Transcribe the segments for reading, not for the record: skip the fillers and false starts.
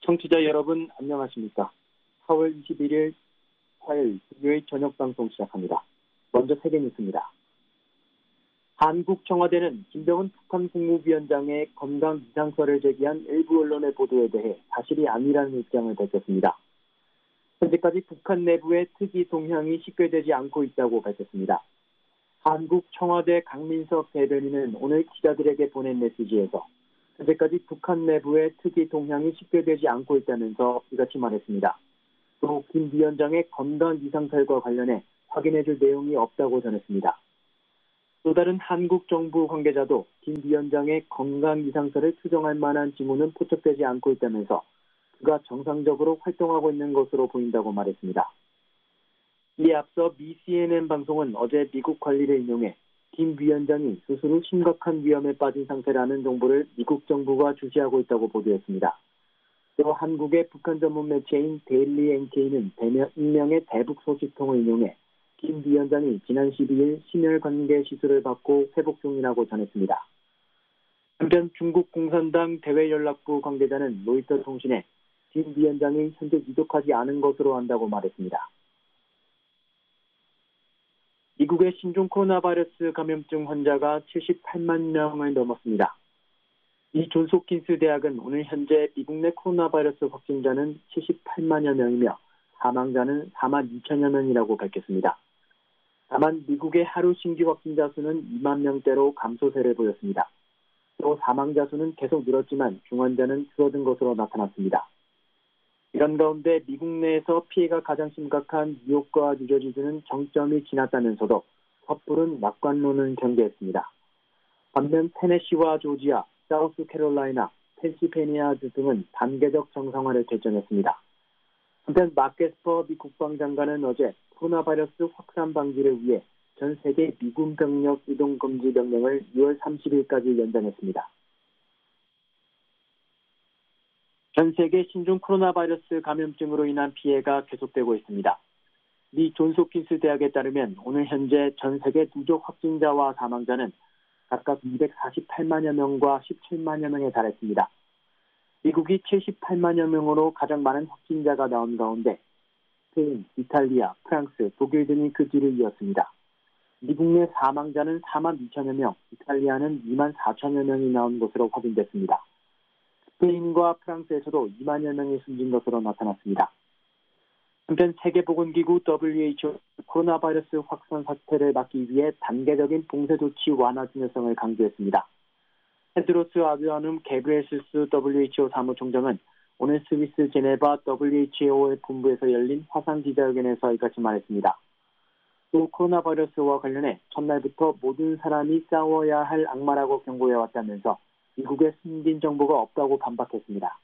청취자 여러분 안녕하십니까? 4월 21일 화요일 금요일 저녁 방송 시작합니다. 먼저 세계 뉴스입니다. 한국 청와대는 김정은 북한 국무위원장의 건강 이상설을 제기한 일부 언론의 보도에 대해 사실이 아니라는 입장을 밝혔습니다. 현재까지 북한 내부의 특이 동향이 식별되지 않고 있다고 밝혔습니다. 한국 청와대 강민석 대변인은 오늘 기자들에게 보낸 메시지에서 현재까지 북한 내부의 특이 동향이 식별되지 않고 있다면서 이같이 말했습니다. 또 김 위원장의 건강 이상설과 관련해 확인해줄 내용이 없다고 전했습니다. 또 다른 한국 정부 관계자도 김 위원장의 건강 이상설을 추정할 만한 징후는 포착되지 않고 있다면서 그가 정상적으로 활동하고 있는 것으로 보인다고 말했습니다. 이에 앞서 미 CNN 방송은 어제 미국 관리를 인용해 김 위원장이 스스로 심각한 위험에 빠진 상태라는 정보를 미국 정부가 주시하고 있다고 보도했습니다. 또 한국의 북한 전문 매체인 데일리 NK는 익명의 대북 소식통을 인용해 김 위원장이 지난 12일 심혈관계 시술을 받고 회복 중이라고 전했습니다. 한편 중국 공산당 대외연락부 관계자는 로이터 통신에 김 위원장이 현재 위독하지 않은 것으로 안다고 말했습니다. 미국의 신종 코로나 바이러스 감염증 환자가 78만 명을 넘었습니다. 이 존스홉킨스 대학은 오늘 현재 미국 내 코로나 바이러스 확진자는 78만여 명이며 사망자는 4만 2천여 명이라고 밝혔습니다. 다만 미국의 하루 신규 확진자 수는 2만 명대로 감소세를 보였습니다. 또 사망자 수는 계속 늘었지만 중환자는 줄어든 것으로 나타났습니다. 이런 가운데 미국 내에서 피해가 가장 심각한 뉴욕과 뉴저지주는 정점이 지났다면서도 섣부른 낙관론을 경계했습니다. 반면 테네시와 조지아, 사우스캐롤라이나, 펜실베니아주 등은 단계적 정상화를 결정했습니다. 한편 마크 에스퍼 미 국방장관은 어제 코로나 바이러스 확산 방지를 위해 전 세계 미군 병력 이동 금지 명령을 6월 30일까지 연장했습니다. 전 세계 신종 코로나 바이러스 감염증으로 인한 피해가 계속되고 있습니다. 미 존스홉킨스 대학에 따르면 오늘 현재 전 세계 누적 확진자와 사망자는 각각 248만여 명과 17만여 명에 달했습니다. 미국이 78만여 명으로 가장 많은 확진자가 나온 가운데 스페인, 이탈리아, 프랑스, 독일 등이 그 뒤를 이었습니다. 미국 내 사망자는 4만 2천여 명, 이탈리아는 2만 4천여 명이 나온 것으로 확인됐습니다. 스페인과 프랑스에서도 2만여 명이 숨진 것으로 나타났습니다. 한편 세계보건기구 WHO 코로나 바이러스 확산 사태를 막기 위해 단계적인 봉쇄 조치 완화 중요성을 강조했습니다. 테드로스 아드하놈 게브리에수스 WHO 사무총장은 오늘 스위스 제네바 WHO의 본부에서 열린 화상 기자회견에서 이같이 말했습니다. 또 코로나 바이러스와 관련해 첫날부터 모든 사람이 싸워야 할 악마라고 경고해왔다면서 미국에 숨긴 정보가 없다고 반박했습니다.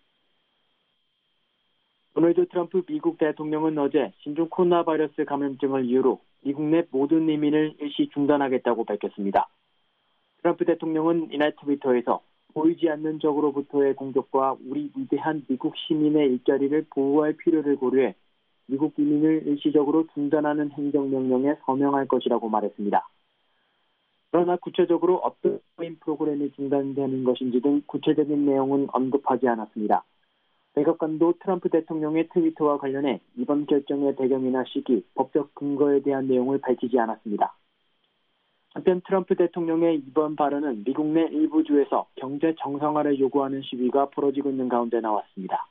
도널드 트럼프 미국 대통령은 어제 신종 코로나 바이러스 감염증을 이유로 미국 내 모든 이민을 일시 중단하겠다고 밝혔습니다. 트럼프 대통령은 이날 트위터에서 보이지 않는 적으로부터의 공격과 우리 위대한 미국 시민의 일자리를 보호할 필요를 고려해 미국 이민을 일시적으로 중단하는 행정명령에 서명할 것이라고 말했습니다. 그러나 구체적으로 어떤 프로그램이 중단되는 것인지 등 구체적인 내용은 언급하지 않았습니다. 백악관도 트럼프 대통령의 트위터와 관련해 이번 결정의 배경이나 시기, 법적 근거에 대한 내용을 밝히지 않았습니다. 한편 트럼프 대통령의 이번 발언은 미국 내 일부 주에서 경제 정상화를 요구하는 시위가 벌어지고 있는 가운데 나왔습니다.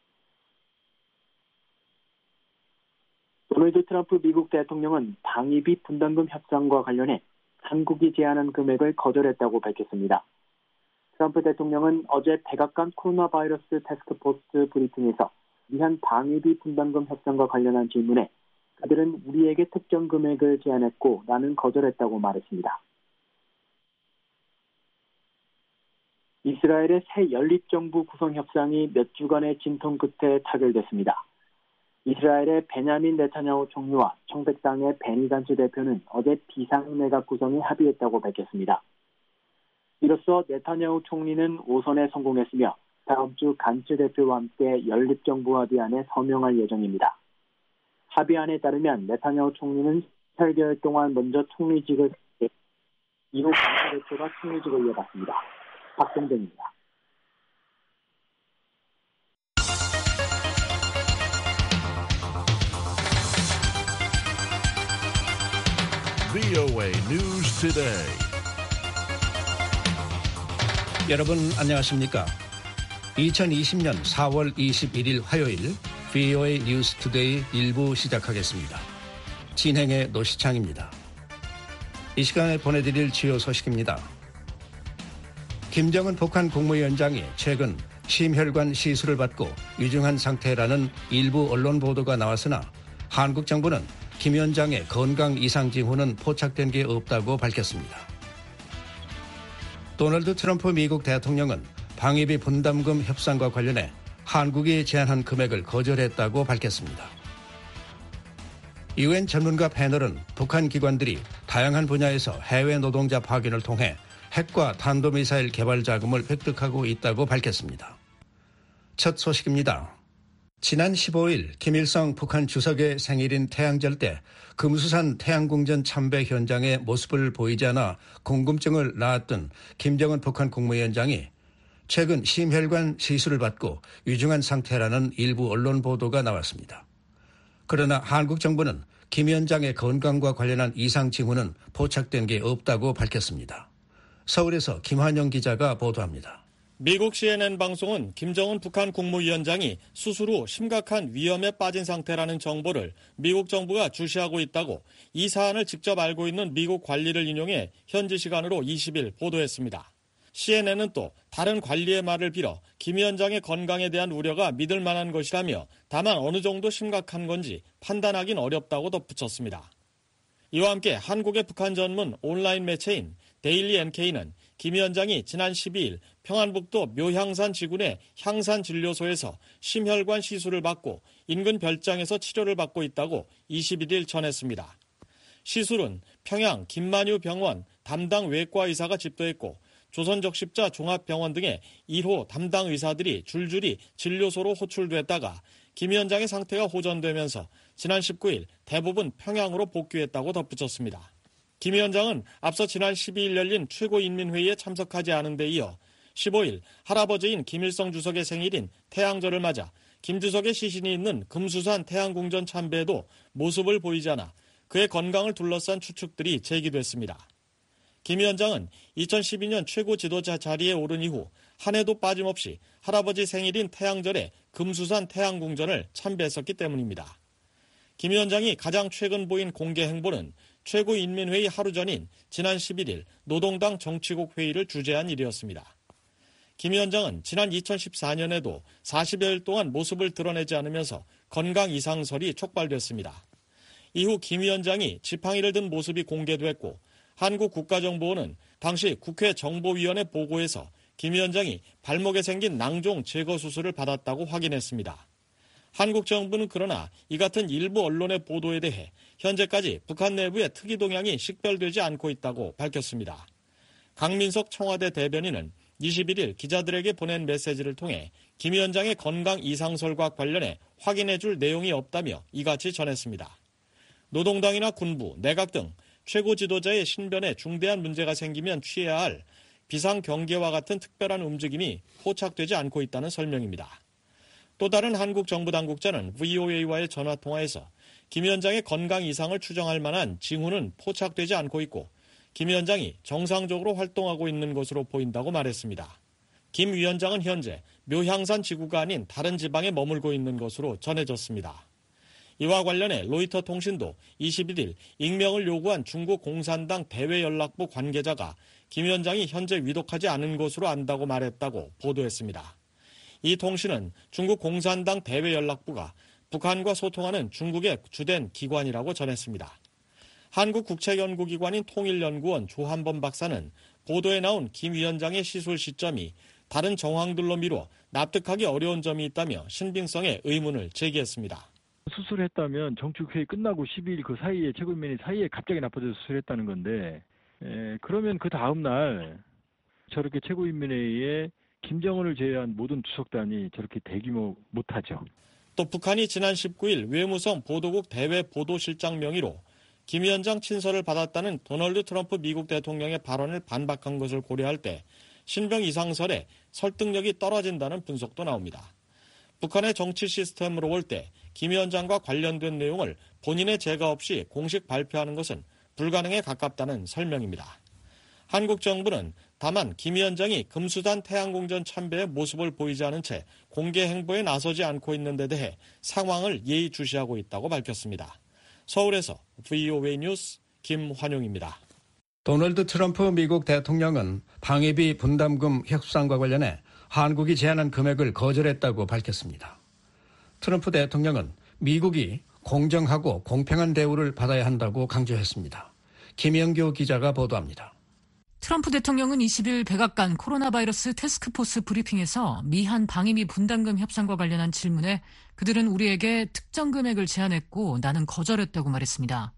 도널드 트럼프 미국 대통령은 방위비 분담금 협상과 관련해 한국이 제안한 금액을 거절했다고 밝혔습니다. 트럼프 대통령은 어제 백악관 코로나 바이러스 태스크포스 브리핑에서 미한 방위비 분담금 협상과 관련한 질문에 그들은 우리에게 특정 금액을 제안했고 나는 거절했다고 말했습니다. 이스라엘의 새 연립정부 구성 협상이 몇 주간의 진통 끝에 타결됐습니다. 이스라엘의 베냐민 네타냐후 총리와 청백당의 베니 간츠 대표는 어제 비상내각 구성에 합의했다고 밝혔습니다. 이로써 네타냐후 총리는 5선에 성공했으며 다음 주 간츠 대표와 함께 연립정부 합의안에 서명할 예정입니다. 합의안에 따르면 네타냐후 총리는 8개월 동안 먼저 총리직을 이후 간츠 대표가 총리직을 이어받습니다. 박동den입니다. VOA News Today. 여러분 안녕하십니까? 2020년 4월 21일 화요일 VOA News Today 1부 시작하겠습니다. 진행의 노시창입니다. 이 시간에 보내드릴 주요 소식입니다. 김정은 북한 국무위원장이 최근 심혈관 시술을 받고 위중한 상태라는 일부 언론 보도가 나왔으나 한국 정부는 김 위원장의 건강 이상 징후는 포착된 게 없다고 밝혔습니다. 도널드 트럼프 미국 대통령은 방위비 분담금 협상과 관련해 한국이 제안한 금액을 거절했다고 밝혔습니다. UN 전문가 패널은 북한 기관들이 다양한 분야에서 해외 노동자 파견을 통해 핵과 탄도미사일 개발 자금을 획득하고 있다고 밝혔습니다. 첫 소식입니다. 지난 15일 김일성 북한 주석의 생일인 태양절 때 금수산 태양궁전 참배 현장의 모습을 보이지 않아 궁금증을 낳았던 김정은 북한 국무위원장이 최근 심혈관 시술을 받고 위중한 상태라는 일부 언론 보도가 나왔습니다. 그러나 한국 정부는 김 위원장의 건강과 관련한 이상 징후는 포착된 게 없다고 밝혔습니다. 서울에서 김환영 기자가 보도합니다. 미국 CNN 방송은 김정은 북한 국무위원장이 수술 후 심각한 위험에 빠진 상태라는 정보를 미국 정부가 주시하고 있다고 이 사안을 직접 알고 있는 미국 관리를 인용해 현지 시간으로 20일 보도했습니다. CNN은 또 다른 관리의 말을 빌어 김 위원장의 건강에 대한 우려가 믿을 만한 것이라며 다만 어느 정도 심각한 건지 판단하긴 어렵다고 덧붙였습니다. 이와 함께 한국의 북한 전문 온라인 매체인 데일리 NK는 김 위원장이 지난 12일 평안북도 묘향산 지군의 향산진료소에서 심혈관 시술을 받고 인근 별장에서 치료를 받고 있다고 21일 전했습니다. 시술은 평양 김만유 병원 담당 외과 의사가 집도했고 조선적십자 종합병원 등의 1호 담당 의사들이 줄줄이 진료소로 호출됐다가 김 위원장의 상태가 호전되면서 지난 19일 대부분 평양으로 복귀했다고 덧붙였습니다. 김 위원장은 앞서 지난 12일 열린 최고인민회의에 참석하지 않은 데 이어 15일 할아버지인 김일성 주석의 생일인 태양절을 맞아 김 주석의 시신이 있는 금수산 태양궁전 참배에도 모습을 보이지 않아 그의 건강을 둘러싼 추측들이 제기됐습니다. 김 위원장은 2012년 최고 지도자 자리에 오른 이후 한 해도 빠짐없이 할아버지 생일인 태양절에 금수산 태양궁전을 참배했었기 때문입니다. 김 위원장이 가장 최근 보인 공개 행보는 최고인민회의 하루 전인 지난 11일 노동당 정치국 회의를 주재한 일이었습니다. 김 위원장은 지난 2014년에도 40여일 동안 모습을 드러내지 않으면서 건강 이상설이 촉발됐습니다. 이후 김 위원장이 지팡이를 든 모습이 공개됐고 한국국가정보원은 당시 국회 정보위원회 보고에서 김 위원장이 발목에 생긴 낭종 제거 수술을 받았다고 확인했습니다. 한국 정부는 그러나 이 같은 일부 언론의 보도에 대해 현재까지 북한 내부의 특이 동향이 식별되지 않고 있다고 밝혔습니다. 강민석 청와대 대변인은 21일 기자들에게 보낸 메시지를 통해 김 위원장의 건강 이상설과 관련해 확인해줄 내용이 없다며 이같이 전했습니다. 노동당이나 군부, 내각 등 최고 지도자의 신변에 중대한 문제가 생기면 취해야 할 비상경계와 같은 특별한 움직임이 포착되지 않고 있다는 설명입니다. 또 다른 한국 정부 당국자는 VOA와의 전화통화에서 김 위원장의 건강 이상을 추정할 만한 징후는 포착되지 않고 있고 김 위원장이 정상적으로 활동하고 있는 것으로 보인다고 말했습니다. 김 위원장은 현재 묘향산 지구가 아닌 다른 지방에 머물고 있는 것으로 전해졌습니다. 이와 관련해 로이터 통신도 21일 익명을 요구한 중국 공산당 대외연락부 관계자가 김 위원장이 현재 위독하지 않은 것으로 안다고 말했다고 보도했습니다. 이 통신은 중국 공산당 대외연락부가 북한과 소통하는 중국의 주된 기관이라고 전했습니다. 한국국책연구기관인 통일연구원 조한범 박사는 보도에 나온 김 위원장의 시술 시점이 다른 정황들로 미뤄 납득하기 어려운 점이 있다며 신빙성에 의문을 제기했습니다. 수술했다면 정축회의 끝나고 12일 그 사이에 최고인민회의 사이에 갑자기 나빠져서 수술했다는 건데 그러면 그 다음 날 저렇게 최고인민회의에 김정은을 제외한 모든 주석단이 저렇게 대규모 못하죠. 또 북한이 지난 19일 외무성 보도국 대외 보도실장 명의로 김 위원장 친서를 받았다는 도널드 트럼프 미국 대통령의 발언을 반박한 것을 고려할 때 신병 이상설에 설득력이 떨어진다는 분석도 나옵니다. 북한의 정치 시스템으로 볼 때 김 위원장과 관련된 내용을 본인의 제가 없이 공식 발표하는 것은 불가능에 가깝다는 설명입니다. 한국 정부는 다만 김 위원장이 금수단 태양공전 참배의 모습을 보이지 않은 채 공개 행보에 나서지 않고 있는 데 대해 상황을 예의주시하고 있다고 밝혔습니다. 서울에서 VOA 뉴스 김환용입니다. 도널드 트럼프 미국 대통령은 방위비 분담금 협상과 관련해 한국이 제안한 금액을 거절했다고 밝혔습니다. 트럼프 대통령은 미국이 공정하고 공평한 대우를 받아야 한다고 강조했습니다. 김영교 기자가 보도합니다. 트럼프 대통령은 20일 백악관 코로나 바이러스 태스크포스 브리핑에서 미한 방위비 분담금 협상과 관련한 질문에 그들은 우리에게 특정 금액을 제안했고 나는 거절했다고 말했습니다.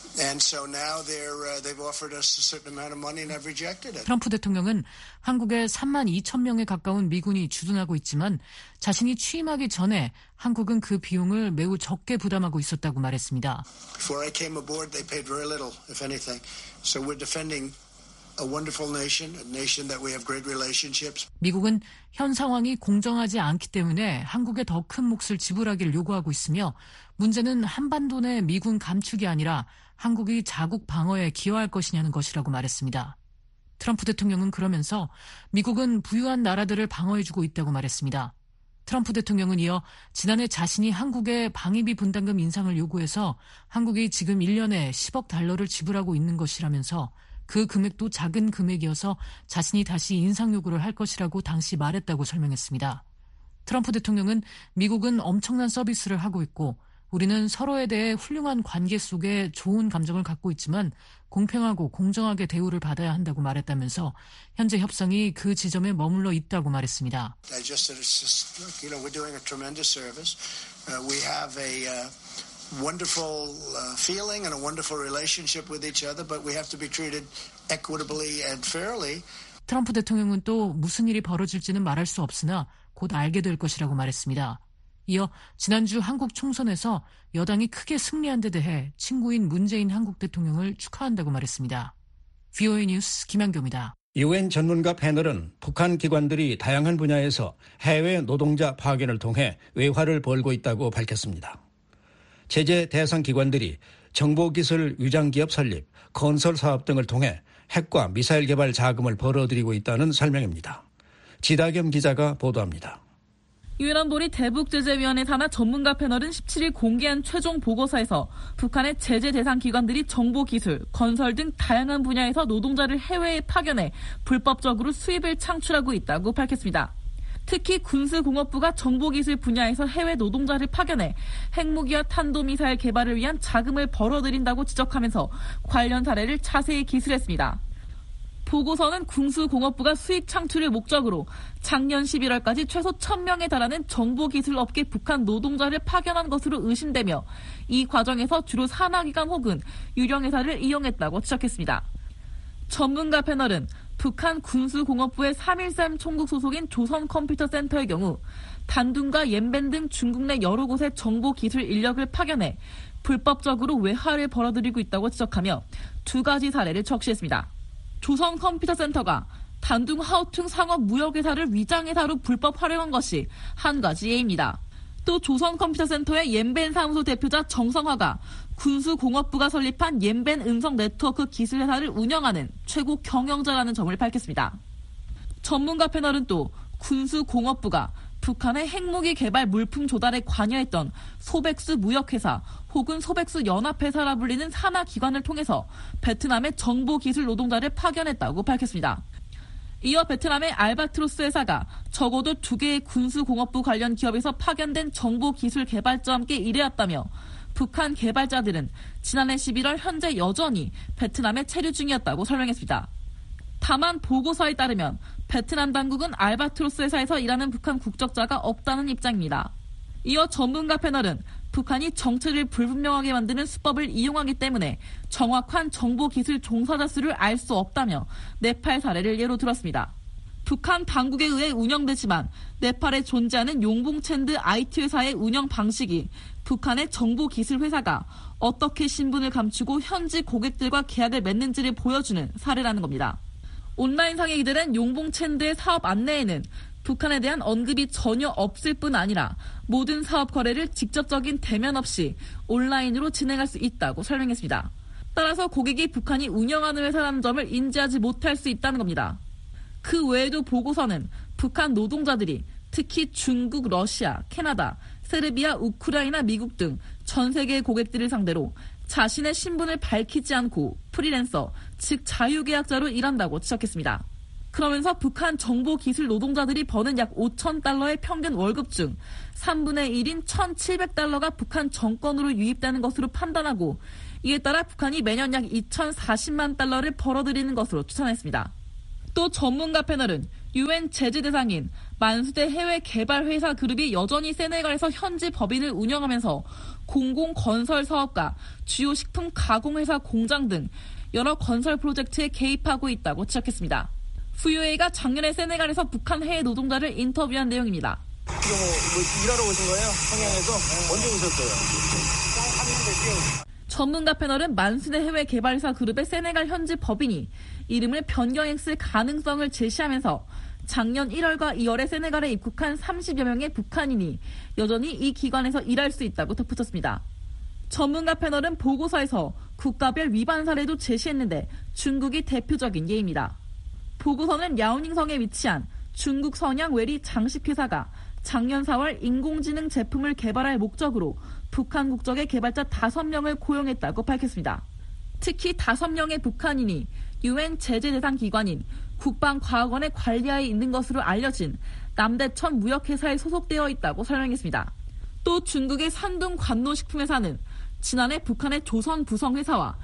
트럼프 대통령은 한국에 3만 2천 명에 가까운 미군이 주둔하고 있지만 자신이 취임하기 전에 한국은 그 비용을 매우 적게 부담하고 있었다고 말했습니다. 미국은 현 상황이 공정하지 않기 때문에 한국에 더 큰 몫을 지불하기를 요구하고 있으며 문제는 한반도 내 미군 감축이 아니라 한국이 자국 방어에 기여할 것이냐는 것이라고 말했습니다. 트럼프 대통령은 그러면서 미국은 부유한 나라들을 방어해주고 있다고 말했습니다. 트럼프 대통령은 이어 지난해 자신이 한국에 방위비 분담금 인상을 요구해서 한국이 지금 1년에 10억 달러를 지불하고 있는 것이라면서 그 금액도 작은 금액이어서 자신이 다시 인상 요구를 할 것이라고 당시 말했다고 설명했습니다. 트럼프 대통령은 미국은 엄청난 서비스를 하고 있고 우리는 서로에 대해 훌륭한 관계 속에 좋은 감정을 갖고 있지만 공평하고 공정하게 대우를 받아야 한다고 말했다면서 현재 협상이 그 지점에 머물러 있다고 말했습니다. wonderful feeling and a wonderful relationship with each other, but we have to be treated equitably and fairly. 트럼프 대통령은 또 무슨 일이 벌어질지는 말할 수 없으나 곧 알게 될 것이라고 말했습니다. 이어 지난주 한국 총선에서 여당이 크게 승리한 데 대해 친구인 문재인 한국 대통령을 축하한다고 말했습니다. VOA 뉴스 김양교입니다. UN 전문가 패널은 북한 기관들이 다양한 분야에서 해외 노동자 파견을 통해 외화를 벌고 있다고 밝혔습니다. 제재 대상 기관들이 정보기술 위장기업 설립, 건설 사업 등을 통해 핵과 미사일 개발 자금을 벌어들이고 있다는 설명입니다. 지다겸 기자가 보도합니다. 유엔 안보리 대북제재위원회 산하 전문가 패널은 17일 공개한 최종 보고서에서 북한의 제재 대상 기관들이 정보기술, 건설 등 다양한 분야에서 노동자를 해외에 파견해 불법적으로 수입을 창출하고 있다고 밝혔습니다. 특히 군수공업부가 정보기술 분야에서 해외 노동자를 파견해 핵무기와 탄도미사일 개발을 위한 자금을 벌어들인다고 지적하면서 관련 사례를 자세히 기술했습니다. 보고서는 군수공업부가 수익 창출을 목적으로 작년 11월까지 최소 1,000명에 달하는 정보기술업계 북한 노동자를 파견한 것으로 의심되며 이 과정에서 주로 산하기관 혹은 유령회사를 이용했다고 지적했습니다. 전문가 패널은 북한 군수공업부의 3.13 총국 소속인 조선컴퓨터센터의 경우 단둥과 옌벤 등 중국 내 여러 곳에 정보기술 인력을 파견해 불법적으로 외화를 벌어들이고 있다고 지적하며 두 가지 사례를 적시했습니다. 조선컴퓨터센터가 단둥 하오퉁 상업 무역회사를 위장회사로 불법 활용한 것이 한 가지 예입니다. 또 조선컴퓨터센터의 옌벤 사무소 대표자 정성화가 군수공업부가 설립한 옌벤 음성 네트워크 기술회사를 운영하는 최고 경영자라는 점을 밝혔습니다. 전문가 패널은 또 군수공업부가 북한의 핵무기 개발 물품 조달에 관여했던 소백수 무역회사 혹은 소백수 연합회사라 불리는 산하기관을 통해서 베트남의 정보기술 노동자를 파견했다고 밝혔습니다. 이어 베트남의 알바트로스 회사가 적어도 2개의 군수공업부 관련 기업에서 파견된 정보기술 개발자와 함께 일해왔다며 북한 개발자들은 지난해 11월 현재 여전히 베트남에 체류 중이었다고 설명했습니다. 다만 보고서에 따르면 베트남 당국은 알바트로스 회사에서 일하는 북한 국적자가 없다는 입장입니다. 이어 전문가 패널은 북한이 정체를 불분명하게 만드는 수법을 이용하기 때문에 정확한 정보기술 종사자 수를 알 수 없다며 네팔 사례를 예로 들었습니다. 북한 당국에 의해 운영되지만 네팔에 존재하는 용봉챈드 IT 회사의 운영 방식이 북한의 정보기술 회사가 어떻게 신분을 감추고 현지 고객들과 계약을 맺는지를 보여주는 사례라는 겁니다. 온라인상에 기재된 용봉챈드의 사업 안내에는 북한에 대한 언급이 전혀 없을 뿐 아니라 모든 사업 거래를 직접적인 대면 없이 온라인으로 진행할 수 있다고 설명했습니다. 따라서 고객이 북한이 운영하는 회사라는 점을 인지하지 못할 수 있다는 겁니다. 그 외에도 보고서는 북한 노동자들이 특히 중국, 러시아, 캐나다, 세르비아, 우크라이나, 미국 등 전 세계의 고객들을 상대로 자신의 신분을 밝히지 않고 프리랜서, 즉 자유계약자로 일한다고 지적했습니다. 그러면서 북한 정보기술 노동자들이 버는 약 5,000달러의 평균 월급 중 3분의 1인 1,700달러가 북한 정권으로 유입되는 것으로 판단하고 이에 따라 북한이 매년 약 2,040만 달러를 벌어들이는 것으로 추산했습니다. 또 전문가 패널은 UN 제재 대상인 만수대 해외 개발 회사 그룹이 여전히 세네갈에서 현지 법인을 운영하면서 공공건설 사업과 주요 식품 가공회사 공장 등 여러 건설 프로젝트에 개입하고 있다고 지적했습니다. VOA가 작년에 세네갈에서 북한 해외 노동자를 인터뷰한 내용입니다. 지금 일하러 오신 거예요? 평양에서? 언제 오셨어요? 3년 됐어요. 전문가 패널은 만수대 해외 개발사 그룹의 세네갈 현지 법인이 이름을 변경했을 가능성을 제시하면서 작년 1월과 2월에 세네갈에 입국한 30여 명의 북한인이 여전히 이 기관에서 일할 수 있다고 덧붙였습니다. 전문가 패널은 보고서에서 국가별 위반 사례도 제시했는데 중국이 대표적인 예입니다. 보고서는 야오닝성에 위치한 중국 선양 외리 장식회사가 작년 4월 인공지능 제품을 개발할 목적으로 북한 국적의 개발자 5명을 고용했다고 밝혔습니다. 특히 5명의 북한인이 UN 제재 대상 기관인 국방과학원의 관리하에 있는 것으로 알려진 남대천 무역회사에 소속되어 있다고 설명했습니다. 또 중국의 산둥 관노식품회사는 지난해 북한의 조선부성회사와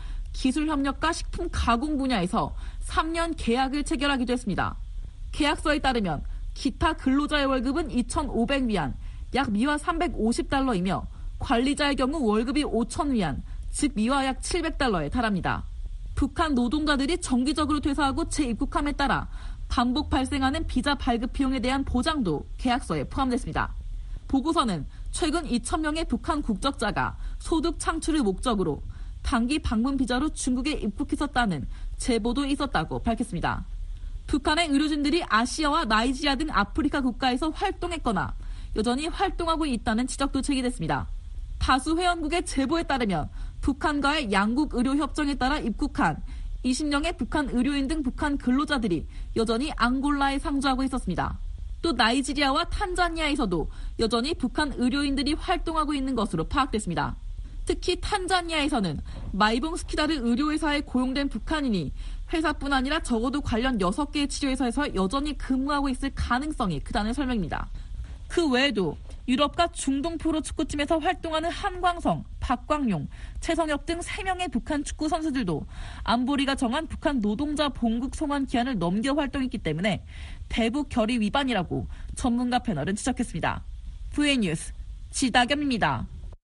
기술협력과 식품 가공 분야에서 3년 계약을 체결하기도 했습니다. 계약서에 따르면 기타 근로자의 월급은 2,500위안, 약 미화 350달러이며 관리자의 경우 월급이 5,000위안, 즉 미화 약 700달러에 달합니다. 북한 노동자들이 정기적으로 퇴사하고 재입국함에 따라 반복 발생하는 비자 발급 비용에 대한 보장도 계약서에 포함됐습니다. 보고서는 최근 2,000명의 북한 국적자가 소득 창출을 목적으로 단기 방문 비자로 중국에 입국했었다는 제보도 있었다고 밝혔습니다. 북한의 의료진들이 아시아와 나이지리아 등 아프리카 국가에서 활동했거나 여전히 활동하고 있다는 지적도 제기됐습니다. 다수 회원국의 제보에 따르면 북한과의 양국 의료 협정에 따라 입국한 20명의 북한 의료인 등 북한 근로자들이 여전히 앙골라에 상주하고 있었습니다. 또 나이지리아와 탄자니아에서도 여전히 북한 의료인들이 활동하고 있는 것으로 파악됐습니다. 특히 탄자니아에서는 마이봉 스키다르 의료회사에 고용된 북한인이 회사뿐 아니라 적어도 관련 6개의 치료회사에서 여전히 근무하고 있을 가능성이 크다는 설명입니다. 그 외에도 유럽과 중동 프로축구팀에서 활동하는 한광성, 박광용, 최성혁 등 3명의 북한 축구 선수들도 안보리가 정한 북한 노동자 본국 송환 기한을 넘겨 활동했기 때문에 대북 결의 위반이라고 전문가 패널은 지적했습니다. VOA 뉴스 지다겸입니다.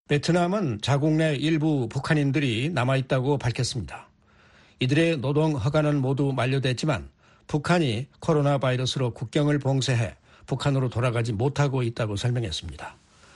베트남은 자국 내 일부 북한인들이 남아있다고 밝혔습니다. 이들의 노동 허가는 모두 만료됐지만 북한이 코로나 바이러스로 국경을 봉쇄해 북한으로 돌아가지 못하고 있다고 설명했습니다.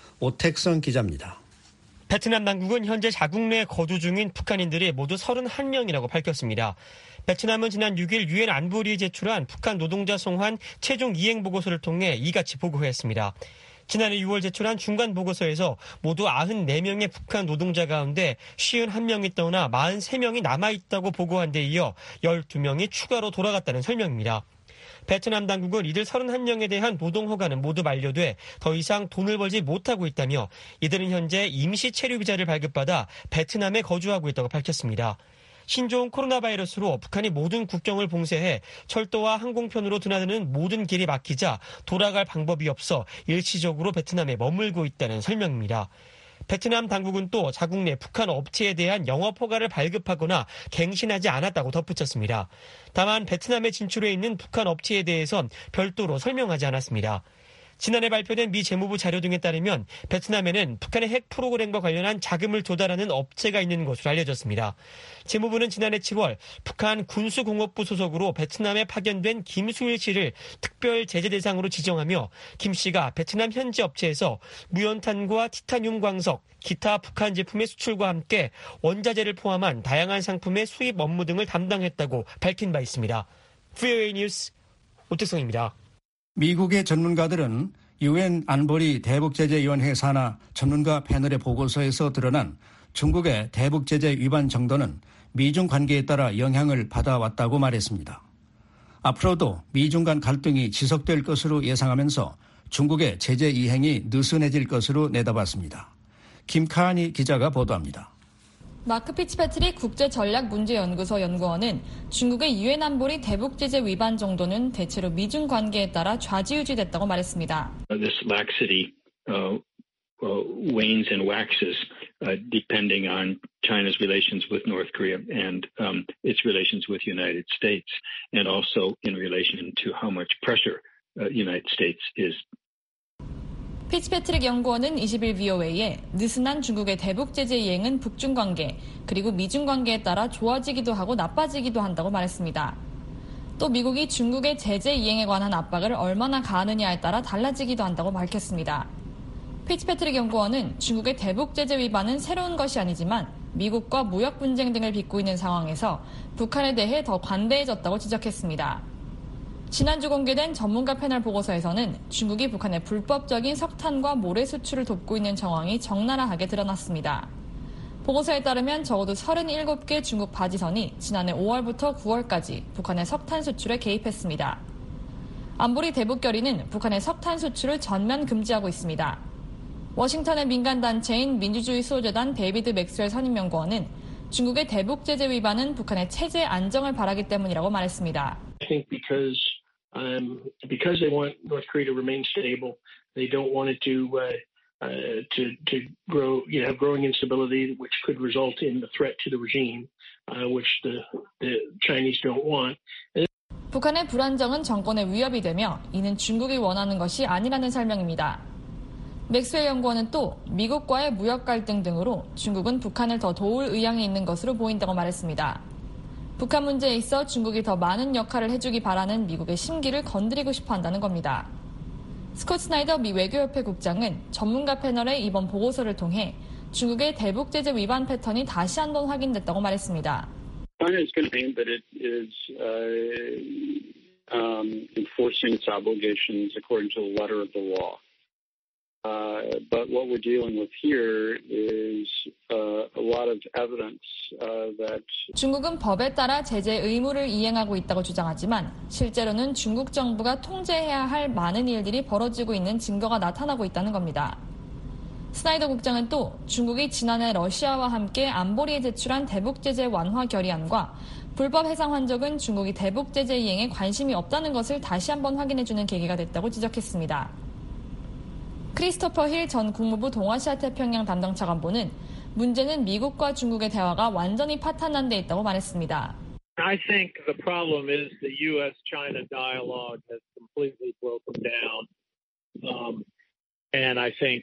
오택성 기자입니다. 베트남 당국은 현재 자국 내 거주 중인 북한인들이 모두 31명이라고 밝혔습니다. 베트남은 지난 6일 유엔 안보리에 제출한 북한 노동자 송환 최종 이행 보고서를 통해 이같이 보고했습니다. 지난해 6월 제출한 중간 보고서에서 모두 94명의 북한 노동자 가운데 51명이 떠나 43명이 남아있다고 보고한 데 이어 12명이 추가로 돌아갔다는 설명입니다. 베트남 당국은 이들 31명에 대한 노동허가는 모두 만료돼 더 이상 돈을 벌지 못하고 있다며 이들은 현재 임시 체류 비자를 발급받아 베트남에 거주하고 있다고 밝혔습니다. 신종 코로나 바이러스로 북한이 모든 국경을 봉쇄해 철도와 항공편으로 드나드는 모든 길이 막히자 돌아갈 방법이 없어 일시적으로 베트남에 머물고 있다는 설명입니다. 베트남 당국은 또 자국 내 북한 업체에 대한 영업 허가를 발급하거나 갱신하지 않았다고 덧붙였습니다. 다만 베트남에 진출해 있는 북한 업체에 대해선 별도로 설명하지 않았습니다. 지난해 발표된 미 재무부 자료 등에 따르면 베트남에는 북한의 핵 프로그램과 관련한 자금을 조달하는 업체가 있는 것으로 알려졌습니다. 재무부는 지난해 7월 북한 군수공업부 소속으로 베트남에 파견된 김수일 씨를 특별 제재 대상으로 지정하며 김 씨가 베트남 현지 업체에서 무연탄과 티타늄 광석, 기타 북한 제품의 수출과 함께 원자재를 포함한 다양한 상품의 수입 업무 등을 담당했다고 밝힌 바 있습니다. VOA 뉴스 오택성입니다. 미국의 전문가들은 UN 안보리 대북제재위원회 산하 전문가 패널의 보고서에서 드러난 중국의 대북제재 위반 정도는 미중 관계에 따라 영향을 받아왔다고 말했습니다. 앞으로도 미중 간 갈등이 지속될 것으로 예상하면서 중국의 제재 이행이 느슨해질 것으로 내다봤습니다. 김카니 기자가 보도합니다. 마크 피츠패트릭 국제전략문제연구소 연구원은 중국의 유엔 안보리 대북 제재 위반 정도는 대체로 미중 관계에 따라 좌지우지됐다고 말했습니다. This laxity wanes and waxes depending on China's relations with North Korea and its relations with the United States, and also in relation to how much pressure the United States is. 피츠패트릭 연구원은 20일 VOA에 느슨한 중국의 대북 제재 이행은 북중 관계 그리고 미중 관계에 따라 좋아지기도 하고 나빠지기도 한다고 말했습니다. 또 미국이 중국의 제재 이행에 관한 압박을 얼마나 가하느냐에 따라 달라지기도 한다고 밝혔습니다. 피츠패트릭 연구원은 중국의 대북 제재 위반은 새로운 것이 아니지만 미국과 무역 분쟁 등을 빚고 있는 상황에서 북한에 대해 더 관대해졌다고 지적했습니다. 지난주 공개된 전문가 패널 보고서에서는 중국이 북한의 불법적인 석탄과 모래 수출을 돕고 있는 정황이 적나라하게 드러났습니다. 보고서에 따르면 적어도 37개 중국 바지선이 지난해 5월부터 9월까지 북한의 석탄 수출에 개입했습니다. 안보리 대북 결의는 북한의 석탄 수출을 전면 금지하고 있습니다. 워싱턴의 민간단체인 민주주의 수호재단 데이비드 맥스웰 선임연구원은 중국의 대북 제재 위반은 북한의 체제 안정을 바라기 때문이라고 말했습니다. I think because they want North Korea to remain stable, they don't want it to grow, have growing instability, which could result in the threat to the regime, which the Chinese don't want. 북한의 불안정은 정권의 위협이 되며 이는 중국이 원하는 것이 아니라는 설명입니다. 맥스웰 연구원은 또 미국과의 무역 갈등 등으로 중국은 북한을 더 도울 의향이 있는 것으로 보인다고 말했습니다. 북한 문제에 있어 중국이 더 많은 역할을 해주기 바라는 미국의 심기를 건드리고 싶어 한다는 겁니다. 스콧 스나이더 미 외교협회 국장은 전문가 패널의 이번 보고서를 통해 중국의 대북 제재 위반 패턴이 다시 한번 확인됐다고 말했습니다. China is going to claim that it is enforcing its obligations according to the letter of the law. But what we're dealing with here is a lot of evidence that 중국은 법에 따라 제재 의무를 이행하고 있다고 주장하지만 실제로는 중국 정부가 통제해야 할 많은 일들이 벌어지고 있는 증거가 나타나고 있다는 겁니다. 스나이더 국장은 또 중국이 지난해 러시아와 함께 안보리에 제출한 대북 제재 완화 결의안과 불법 해상 환적은 중국이 대북 제재 이행에 관심이 없다는 것을 다시 한번 확인해주는 계기가 됐다고 지적했습니다. 크리스토퍼 힐 전 국무부 동아시아 태평양 담당 차관보는 문제는 미국과 중국의 대화가 완전히 파탄난 데 있다고 말했습니다. I think the problem is the U.S.-China dialogue has completely broken down. And I think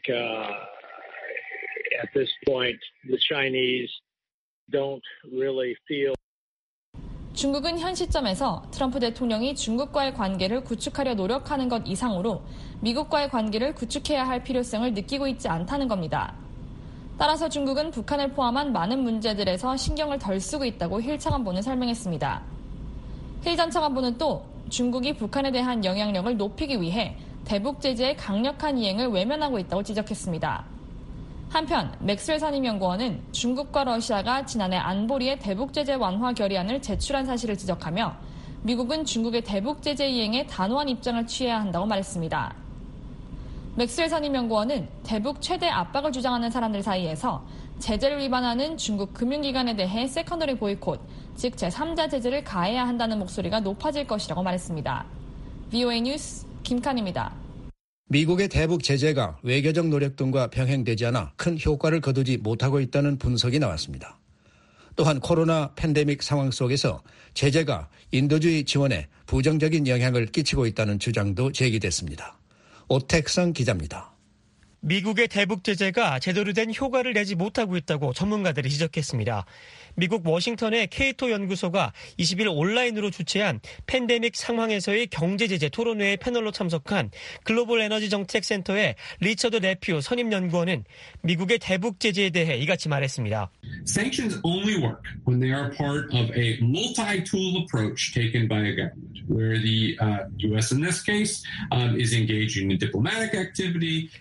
at this point the Chinese don't really feel 중국은 현 시점에서 트럼프 대통령이 중국과의 관계를 구축하려 노력하는 것 이상으로 미국과의 관계를 구축해야 할 필요성을 느끼고 있지 않다는 겁니다. 따라서 중국은 북한을 포함한 많은 문제들에서 신경을 덜 쓰고 있다고 힐 차관보는 설명했습니다. 힐 전 차관보는 또 중국이 북한에 대한 영향력을 높이기 위해 대북 제재의 강력한 이행을 외면하고 있다고 지적했습니다. 한편 맥스웰 선임연구원은 중국과 러시아가 지난해 안보리의 대북 제재 완화 결의안을 제출한 사실을 지적하며 미국은 중국의 대북 제재 이행에 단호한 입장을 취해야 한다고 말했습니다. 맥스웰 선임연구원은 대북 최대 압박을 주장하는 사람들 사이에서 제재를 위반하는 중국 금융기관에 대해 세컨더리 보이콧, 즉 제3자 제재를 가해야 한다는 목소리가 높아질 것이라고 말했습니다. VOA 뉴스 김칸입니다. 미국의 대북 제재가 외교적 노력 등과 병행되지 않아 큰 효과를 거두지 못하고 있다는 분석이 나왔습니다. 또한 코로나 팬데믹 상황 속에서 제재가 인도주의 지원에 부정적인 영향을 끼치고 있다는 주장도 제기됐습니다. 오택성 기자입니다. 미국의 대북 제재가 제대로 된 효과를 내지 못하고 있다고 전문가들이 지적했습니다. 미국 워싱턴의 케이토 연구소가 20일 온라인으로 주최한 팬데믹 상황에서의 경제제재 토론회의 패널로 참석한 글로벌 에너지 정책 센터의 리처드 레퓨 선임연구원은 미국의 대북 제재에 대해 이같이 말했습니다. Sanctions only work when they are part of a multi-tool approach taken by a government, where the U.S. in this case is engaging in diplomatic activity, is using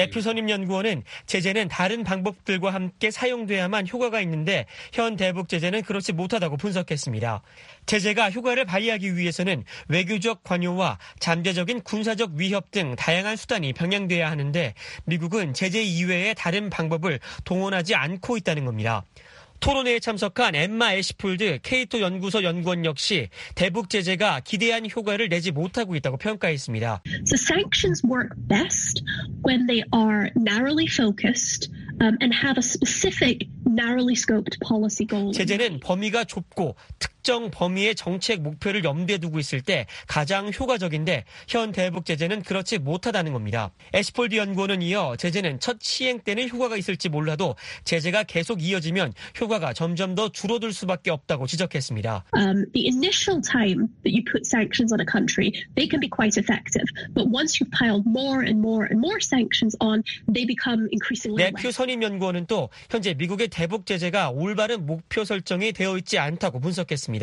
내퓨 선임연구원은 제재는 다른 방법들과 함께 사용돼야만 효과가 있는데 현 대북 제재는 그렇지 못하다고 분석했습니다. 제재가 효과를 발휘하기 위해서는 외교적 관여와 잠재적인 군사적 위협 등 다양한 수단이 병행돼야 하는데 미국은 제재 이외의 다른 방법을 동원하지 않고 있다는 겁니다. 토론회에 참석한 엠마 애시폴드 케이토 연구소 연구원 역시 대북 제재가 기대한 효과를 내지 못하고 있다고 평가했습니다. So sanctions work best when they are narrowly focused and have a specific narrowly scoped policy goal. 제재는 범위가 좁고 특정 범위의 정책 목표를 염두에 두고 있을 때 가장 효과적인데 현 대북 제재는 그렇지 못하다는 겁니다. 애시폴드 연구원은 이어 제재는 첫 시행 때는 효과가 있을지 몰라도 제재가 계속 이어지면 효과가 점점 더 줄어들 수밖에 없다고 지적했습니다. The initial time that you put sanctions on a country, they can be quite effective. But once you've piled more and more and more sanctions on, they become increasingly less. 내퓨 선임연구원은 또 현재 미국의 대북 제재가 올바른 목표 설정이 되어 있지 않다고 분석했습니다.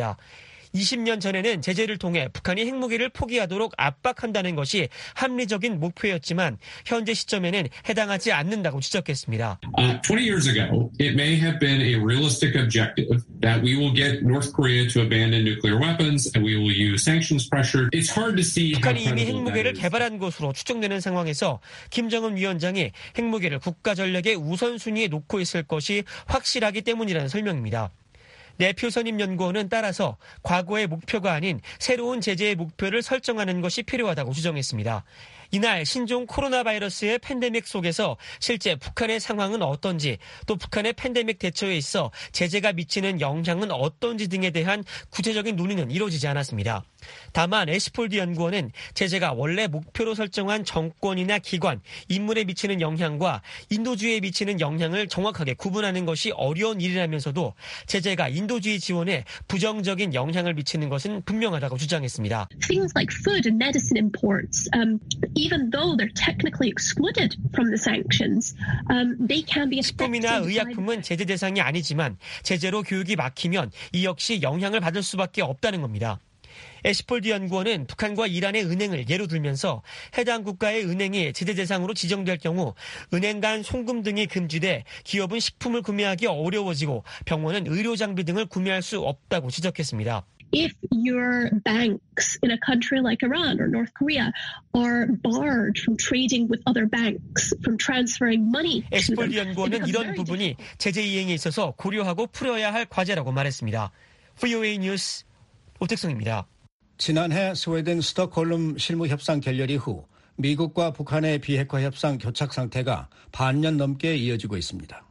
20년 전에는 제재를 통해 북한이 핵무기를 포기하도록 압박한다는 것이 합리적인 목표였지만 현재 시점에는 해당하지 않는다고 지적했습니다. 20 years ago, it may have been a realistic objective that we will get North Korea to abandon nuclear weapons and we will use sanctions pressure. It's hard to see how 북한이 이미 credible 핵무기를 that is. 개발한 것으로 추정되는 상황에서 김정은 위원장이 핵무기를 국가 전략의 우선순위에 놓고 있을 것이 확실하기 때문이라는 설명입니다. 내퓨 선임연구원은 따라서 과거의 목표가 아닌 새로운 제재의 목표를 설정하는 것이 필요하다고 주장했습니다. 이날 신종 코로나 바이러스의 팬데믹 속에서 실제 북한의 상황은 어떤지 또 북한의 팬데믹 대처에 있어 제재가 미치는 영향은 어떤지 등에 대한 구체적인 논의는 이루어지지 않았습니다. 다만 애시폴드 연구원은 제재가 원래 목표로 설정한 정권이나 기관, 인물에 미치는 영향과 인도주의에 미치는 영향을 정확하게 구분하는 것이 어려운 일이라면서도 제재가 인도주의 지원에 부정적인 영향을 미치는 것은 분명하다고 주장했습니다. Things like food and medicine imports, even though they're technically excluded from the sanctions, they can be affected. 식품이나 의약품은 제재 대상이 아니지만 제재로 교육이 막히면 이 역시 영향을 받을 수밖에 없다는 겁니다. 애시폴드 연구원은 북한과 이란의 은행을 예로 들면서 해당 국가의 은행이 제재 대상으로 지정될 경우 은행 간 송금 등이 금지돼 기업은 식품을 구매하기 어려워지고 병원은 의료 장비 등을 구매할 수 없다고 지적했습니다. If your banks in a country like Iran or North Korea are barred from trading with other banks, from transferring money to them, 애시폴드 연구원은 이런 부분이 제재 이행에 있어서 고려하고 풀어야 할 과제라고 말했습니다. VOA 뉴스 오택성입니다. 지난해 스웨덴 스톡홀름 실무협상 결렬 이후 미국과 북한의 비핵화 협상 교착 상태가 반년 넘게 이어지고 있습니다.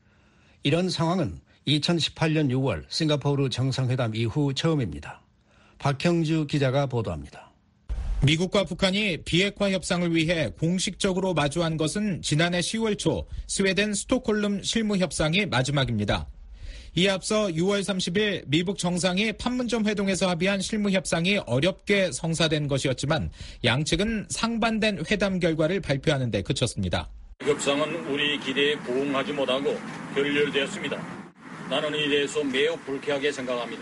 이런 상황은 2018년 6월 싱가포르 정상회담 이후 처음입니다. 박형주 기자가 보도합니다. 미국과 북한이 비핵화 협상을 위해 공식적으로 마주한 것은 지난해 10월 초 스웨덴 스톡홀름 실무협상이 마지막입니다. 이에 앞서 6월 30일 미북 정상이 판문점 회동에서 합의한 실무협상이 어렵게 성사된 것이었지만 양측은 상반된 회담 결과를 발표하는 데 그쳤습니다. 협상은 우리 기대에 부응하지 못하고 결렬되었습니다. 나는 이에 대해서 매우 불쾌하게 생각합니다.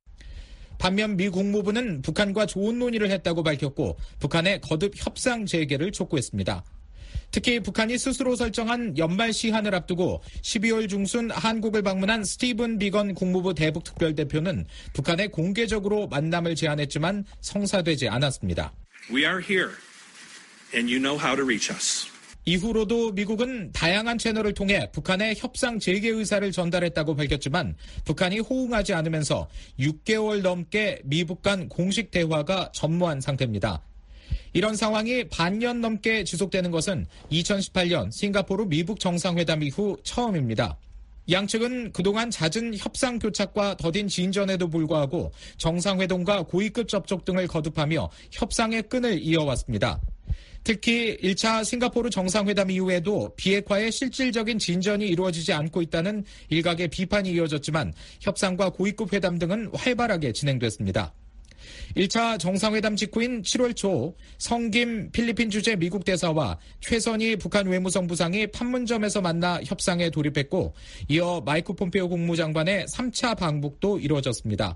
반면 미 국무부는 북한과 좋은 논의를 했다고 밝혔고 북한의 거듭 협상 재개를 촉구했습니다. 특히 북한이 스스로 설정한 연말 시한을 앞두고 12월 중순 한국을 방문한 스티븐 비건 국무부 대북특별대표는 북한에 공개적으로 만남을 제안했지만 성사되지 않았습니다. We are here, and you know how to reach us. 이후로도 미국은 다양한 채널을 통해 북한의 협상 재개 의사를 전달했다고 밝혔지만 북한이 호응하지 않으면서 6개월 넘게 미북 간 공식 대화가 전무한 상태입니다. 이런 상황이 반년 넘게 지속되는 것은 2018년 싱가포르 미북 정상회담 이후 처음입니다. 양측은 그동안 잦은 협상 교착과 더딘 진전에도 불구하고 정상회동과 고위급 접촉 등을 거듭하며 협상의 끈을 이어왔습니다. 특히 1차 싱가포르 정상회담 이후에도 비핵화의 실질적인 진전이 이루어지지 않고 있다는 일각의 비판이 이어졌지만 협상과 고위급 회담 등은 활발하게 진행됐습니다. 1차 정상회담 직후인 7월 초 성김 필리핀 주재 미국 대사와 최선희 북한 외무성 부상이 판문점에서 만나 협상에 돌입했고 이어 마이크 폼페오 국무장관의 3차 방북도 이루어졌습니다.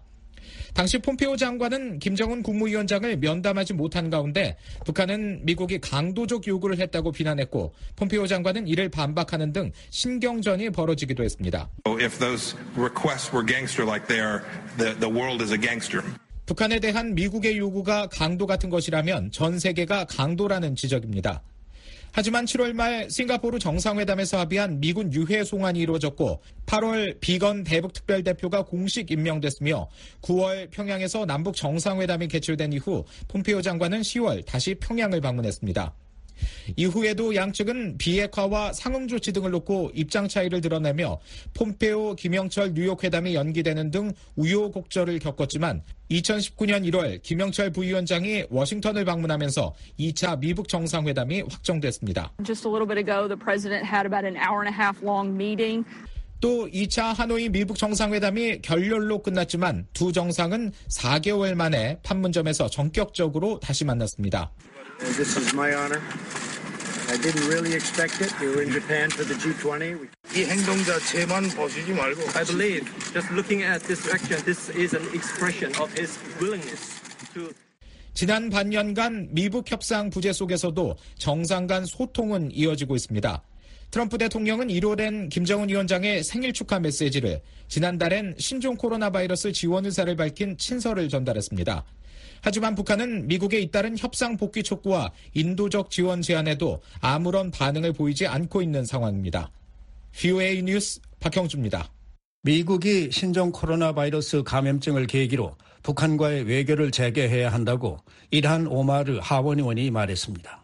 당시 폼페오 장관은 김정은 국무위원장을 면담하지 못한 가운데 북한은 미국이 강도적 요구를 했다고 비난했고 폼페오 장관은 이를 반박하는 등 신경전이 벌어지기도 했습니다. If those requests were gangster like they are, the world is a gangster. 북한에 대한 미국의 요구가 강도 같은 것이라면 전 세계가 강도라는 지적입니다. 하지만 7월 말 싱가포르 정상회담에서 합의한 미군 유해 송환이 이루어졌고 8월 비건 대북 특별대표가 공식 임명됐으며 9월 평양에서 남북 정상회담이 개최된 이후 폼페오 장관은 10월 다시 평양을 방문했습니다. 이후에도 양측은 비핵화와 상응 조치 등을 놓고 입장 차이를 드러내며 폼페오 김영철 뉴욕 회담이 연기되는 등 우여곡절을 겪었지만 2019년 1월 김영철 부위원장이 워싱턴을 방문하면서 2차 미북 정상회담이 확정됐습니다. Just a little bit ago, the president had about an hour and a half long meeting. 또 2차 하노이 미북 정상회담이 결렬로 끝났지만 두 정상은 4개월 만에 판문점에서 전격적으로 다시 만났습니다. This is my honor. I didn't really expect it. We were in Japan for the G20. 이 행동 자체만 보시지 말고. I believe just looking at this action, this is an expression of his willingness to. 지난 반년간 미북 협상 부재 속에서도 정상 간 소통은 이어지고 있습니다. 트럼프 대통령은 1월엔 김정은 위원장의 생일 축하 메시지를, 지난달엔 신종 코로나 바이러스 지원 의사를 밝힌 친서를 전달했습니다. 하지만 북한은 미국의 잇따른 협상 복귀 촉구와 인도적 지원 제안에도 아무런 반응을 보이지 않고 있는 상황입니다. VOA 뉴스 박형주입니다. 미국이 신종 코로나 바이러스 감염증을 계기로 북한과의 외교를 재개해야 한다고 일한 오마르 하원 의원이 말했습니다.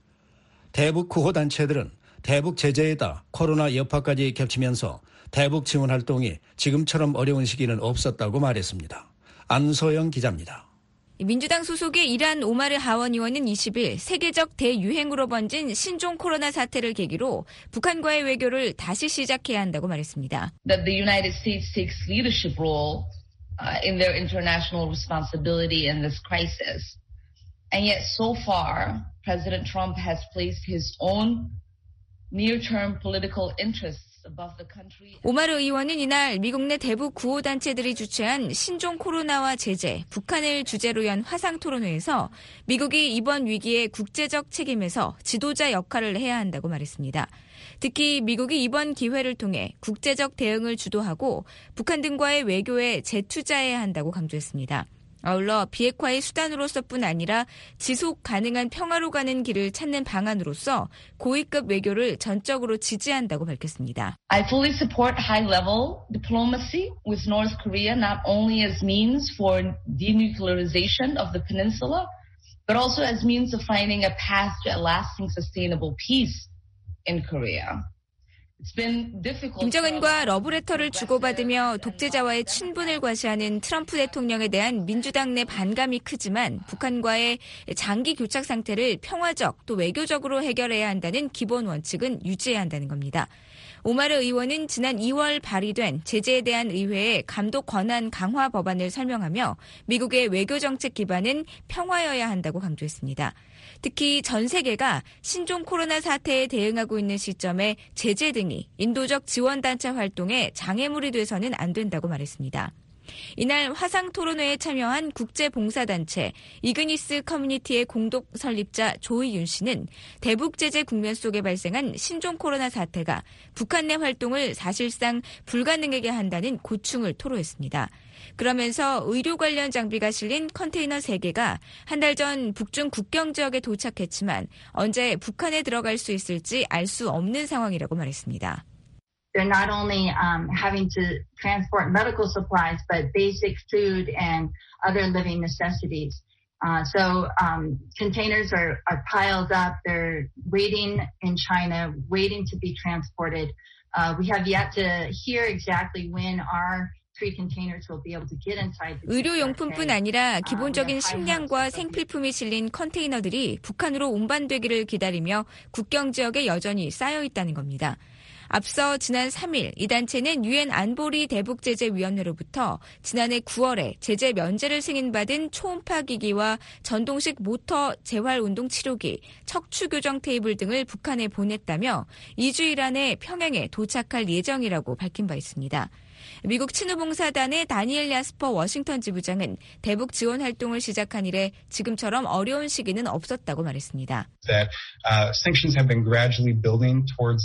대북 구호 단체들은 대북 제재에다 코로나 여파까지 겹치면서 대북 지원 활동이 지금처럼 어려운 시기는 없었다고 말했습니다. 안소영 기자입니다. 민주당 소속의 이란 오마르 하원 의원은 20일 세계적 대유행으로 번진 신종 코로나 사태를 계기로 북한과의 외교를 다시 시작해야 한다고 말했습니다. That the United States takes leadership role in their international responsibility in this crisis. And yet so far, President Trump has placed his own near-term political interests. 오마르 의원은 이날 미국 내 대북 구호단체들이 주최한 신종 코로나와 제재, 북한을 주제로 연 화상토론회에서 미국이 이번 위기의 국제적 책임에서 지도자 역할을 해야 한다고 말했습니다. 특히 미국이 이번 기회를 통해 국제적 대응을 주도하고 북한 등과의 외교에 재투자해야 한다고 강조했습니다. 아울러 비핵화의 수단으로서뿐 아니라 지속 가능한 평화로 가는 길을 찾는 방안으로서 고위급 외교를 전적으로 지지한다고 밝혔습니다. I fully support high-level diplomacy with North Korea not only as means for denuclearization of the peninsula, but also as means of finding a path to a lasting sustainable peace in Korea. 김정은과 러브레터를 주고받으며 독재자와의 친분을 과시하는 트럼프 대통령에 대한 민주당 내 반감이 크지만 북한과의 장기 교착 상태를 평화적 또 외교적으로 해결해야 한다는 기본 원칙은 유지해야 한다는 겁니다. 오마르 의원은 지난 2월 발의된 제재에 대한 의회의 감독 권한 강화 법안을 설명하며 미국의 외교 정책 기반은 평화여야 한다고 강조했습니다. 특히 전 세계가 신종 코로나 사태에 대응하고 있는 시점에 제재 등이 인도적 지원단체 활동에 장애물이 돼서는 안 된다고 말했습니다. 이날 화상토론회에 참여한 국제봉사단체 이그니스 커뮤니티의 공동 설립자 조희윤 씨는 대북 제재 국면 속에 발생한 신종 코로나 사태가 북한 내 활동을 사실상 불가능하게 한다는 고충을 토로했습니다. 그러면서 의료 관련 장비가 실린 컨테이너 3개가 한 달 전 북중 국경 지역에 도착했지만 언제 북한에 들어갈 수 있을지 알 수 없는 상황이라고 말했습니다. They're not only having to transport medical supplies, but basic food and other living necessities. So containers are piled up. They're waiting in China, waiting to be transported. We have yet to hear exactly when our 의료용품뿐 아니라 기본적인 식량과 생필품이 실린 컨테이너들이 북한으로 운반되기를 기다리며 국경 지역에 여전히 쌓여 있다는 겁니다. 앞서 지난 3일 이 단체는 유엔 안보리 대북제재위원회로부터 지난해 9월에 제재 면제를 승인받은 초음파 기기와 전동식 모터 재활운동 치료기, 척추교정 테이블 등을 북한에 보냈다며 2주일 안에 평양에 도착할 예정이라고 밝힌 바 있습니다. 미국 친후봉사단의 다니엘 야스퍼 워싱턴 지부장은 대북 지원 활동을 시작한 이래 지금처럼 어려운 시기는 없었다고 말했습니다. That sanctions have been gradually building towards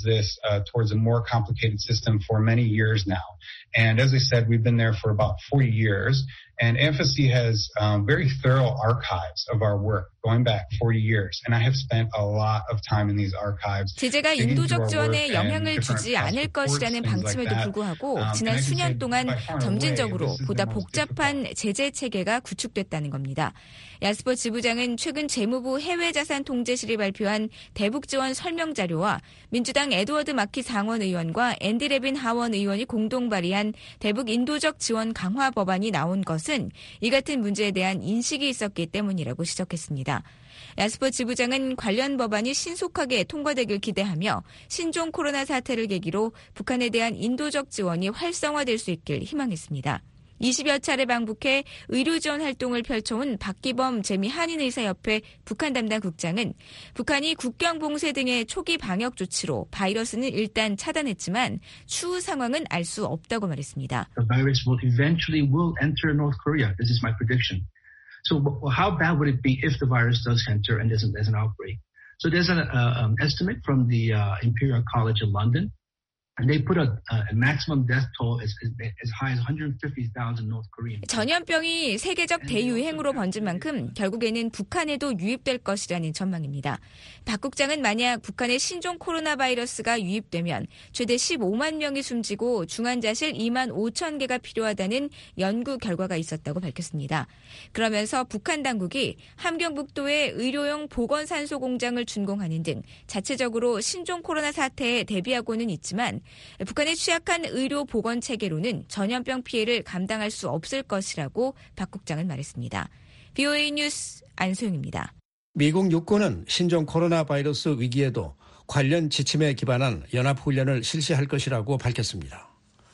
a more complicated system for many years now. And as I said, we've been there for about 40 years. And FSC has very thorough archives of our work going back 40 years. And I have spent a lot of time in these archives. 제재가 인도적 지원에 영향을 주지 않을 것이라는 방침에도 불구하고 지난 수년 동안 점진적으로 보다 복잡한 제재 체계가 구축됐다는 겁니다. 야스퍼 지부장은 최근 재무부 해외자산 통제실이 발표한 대북 지원 설명 자료와 민주당 에드워드 마키 상원 의원과 앤디 레빈 하원 의원이 공동 발의한 대북 인도적 지원 강화 법안이 나온 것은 이 같은 문제에 대한 인식이 있었기 때문이라고 지적했습니다. 야스퍼 지부장은 관련 법안이 신속하게 통과되길 기대하며 신종 코로나 사태를 계기로 북한에 대한 인도적 지원이 활성화될 수 있길 희망했습니다. 20여 차례 방북해 의료 지원 활동을 펼쳐온 박기범 재미한인의사협회 북한 담당 국장은 북한이 국경 봉쇄 등의 초기 방역 조치로 바이러스는 일단 차단했지만 추후 상황은 알 수 없다고 말했습니다. The virus will eventually enter North Korea. This is my prediction. So how bad would it be if the virus does enter and there's an outbreak? So there's an estimate from the Imperial College in London. And they put a maximum death toll as high as 150,000 North Koreans. 전염병이 세계적 대유행으로 번진 만큼 결국에는 북한에도 유입될 것이라는 전망입니다. 박 국장은 만약 북한에 신종 코로나 바이러스가 유입되면 최대 15만 명이 숨지고 중환자실 2만 5천 개가 필요하다는 연구 결과가 있었다고 밝혔습니다. 그러면서 북한 당국이 함경북도에 의료용 보건산소 공장을 준공하는 등 자체적으로 신종 코로나 사태에 대비하고는 있지만 북한의 취약한 의료 보건 체계로는 전염병 피해를 감당할 수 없을 것이라고 박 국장은 말했습니다. VOA 뉴스 안소영입니다. 미국 육군은 신종 코로나 바이러스 위기에도 관련 지침에 기반한 연합훈련을 실시할 것이라고 밝혔습니다.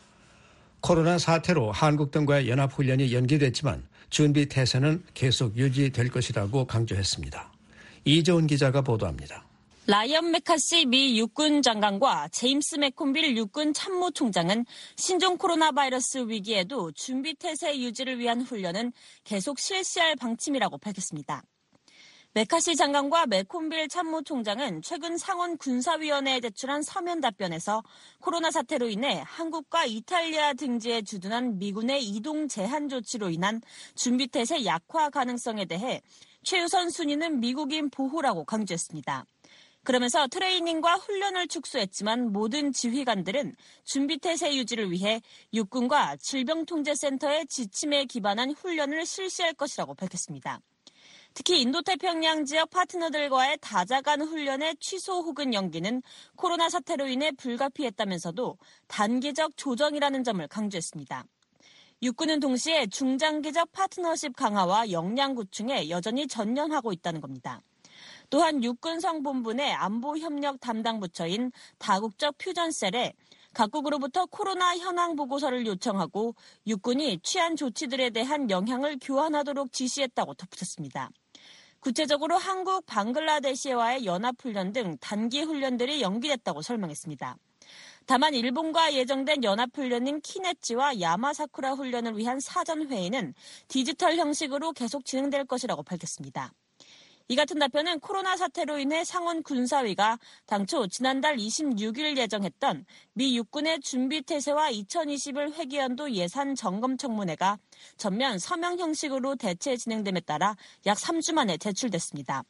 코로나 사태로 한국 등과의 연합훈련이 연기됐지만 준비 태세는 계속 유지될 것이라고 강조했습니다. 이재훈 기자가 보도합니다. 라이언 메카시 미 육군 장관과 제임스 맥콤빌 육군 참모총장은 신종 코로나 바이러스 위기에도 준비 태세 유지를 위한 훈련은 계속 실시할 방침이라고 밝혔습니다. 메카시 장관과 맥콤빌 참모총장은 최근 상원 군사위원회에 제출한 서면 답변에서 코로나 사태로 인해 한국과 이탈리아 등지에 주둔한 미군의 이동 제한 조치로 인한 준비 태세 약화 가능성에 대해 최우선 순위는 미국인 보호라고 강조했습니다. 그러면서 트레이닝과 훈련을 축소했지만 모든 지휘관들은 준비태세 유지를 위해 육군과 질병통제센터의 지침에 기반한 훈련을 실시할 것이라고 밝혔습니다. 특히 인도태평양 지역 파트너들과의 다자간 훈련의 취소 혹은 연기는 코로나 사태로 인해 불가피했다면서도 단기적 조정이라는 점을 강조했습니다. 육군은 동시에 중장기적 파트너십 강화와 역량 구축에 여전히 전념하고 있다는 겁니다. 또한 육군 성본부 내 안보협력 담당 부처인 다국적 퓨전셀에 각국으로부터 코로나 현황 보고서를 요청하고 육군이 취한 조치들에 대한 영향을 교환하도록 지시했다고 덧붙였습니다. 구체적으로 한국, 방글라데시와의 연합훈련 등 단기 훈련들이 연기됐다고 설명했습니다. 다만 일본과 예정된 연합훈련인 키네치와 야마사쿠라 훈련을 위한 사전회의는 디지털 형식으로 계속 진행될 것이라고 밝혔습니다. 이 같은 답변은 코로나 사태로 인해 상원 군사위가 당초 지난달 26일 예정했던 미 육군의 준비태세와 2021 회계연도 예산 점검 청문회가 전면 서명 형식으로 대체 진행됨에 따라 약 3주 만에 제출됐습니다.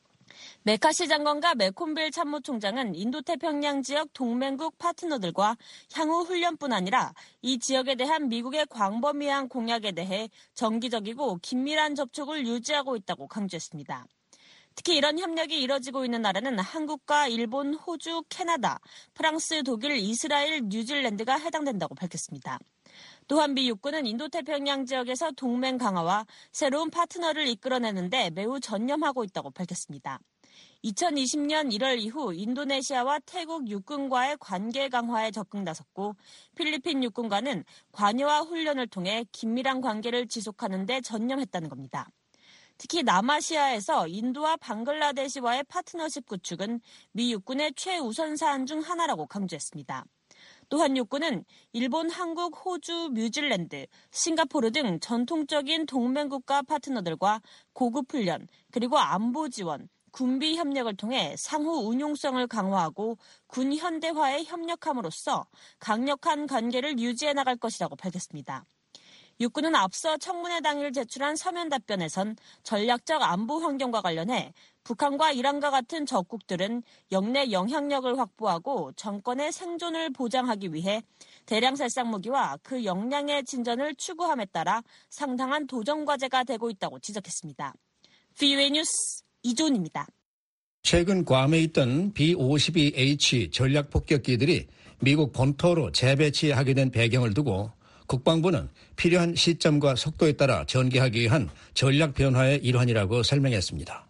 메카시 장관과 맥콤빌 참모총장은 인도태평양 지역 동맹국 파트너들과 향후 훈련뿐 아니라 이 지역에 대한 미국의 광범위한 공약에 대해 정기적이고 긴밀한 접촉을 유지하고 있다고 강조했습니다. 특히 이런 협력이 이뤄지고 있는 나라는 한국과 일본, 호주, 캐나다, 프랑스, 독일, 이스라엘, 뉴질랜드가 해당된다고 밝혔습니다. 또한 미 육군은 인도태평양 지역에서 동맹 강화와 새로운 파트너를 이끌어내는데 매우 전념하고 있다고 밝혔습니다. 2020년 1월 이후 인도네시아와 태국 육군과의 관계 강화에 적극 나섰고 필리핀 육군과는 관여와 훈련을 통해 긴밀한 관계를 지속하는 데 전념했다는 겁니다. 특히 남아시아에서 인도와 방글라데시와의 파트너십 구축은 미 육군의 최우선 사안 중 하나라고 강조했습니다. 또한 육군은 일본, 한국, 호주, 뉴질랜드, 싱가포르 등 전통적인 동맹국가 파트너들과 고급 훈련, 그리고 안보 지원, 군비 협력을 통해 상호 운용성을 강화하고 군 현대화에 협력함으로써 강력한 관계를 유지해 나갈 것이라고 밝혔습니다. 육군은 앞서 청문회 당일 제출한 서면 답변에선 전략적 안보 환경과 관련해 북한과 이란과 같은 적국들은 영내 영향력을 확보하고 정권의 생존을 보장하기 위해 대량 살상 무기와 그 역량의 진전을 추구함에 따라 상당한 도전 과제가 되고 있다고 지적했습니다. VOA 뉴스 이존입니다. 최근 괌에 있던 B-52H 전략 폭격기들이 미국 본토로 재배치하게 된 배경을 두고 국방부는 필요한 시점과 속도에 따라 전개하기 위한 전략 변화의 일환이라고 설명했습니다.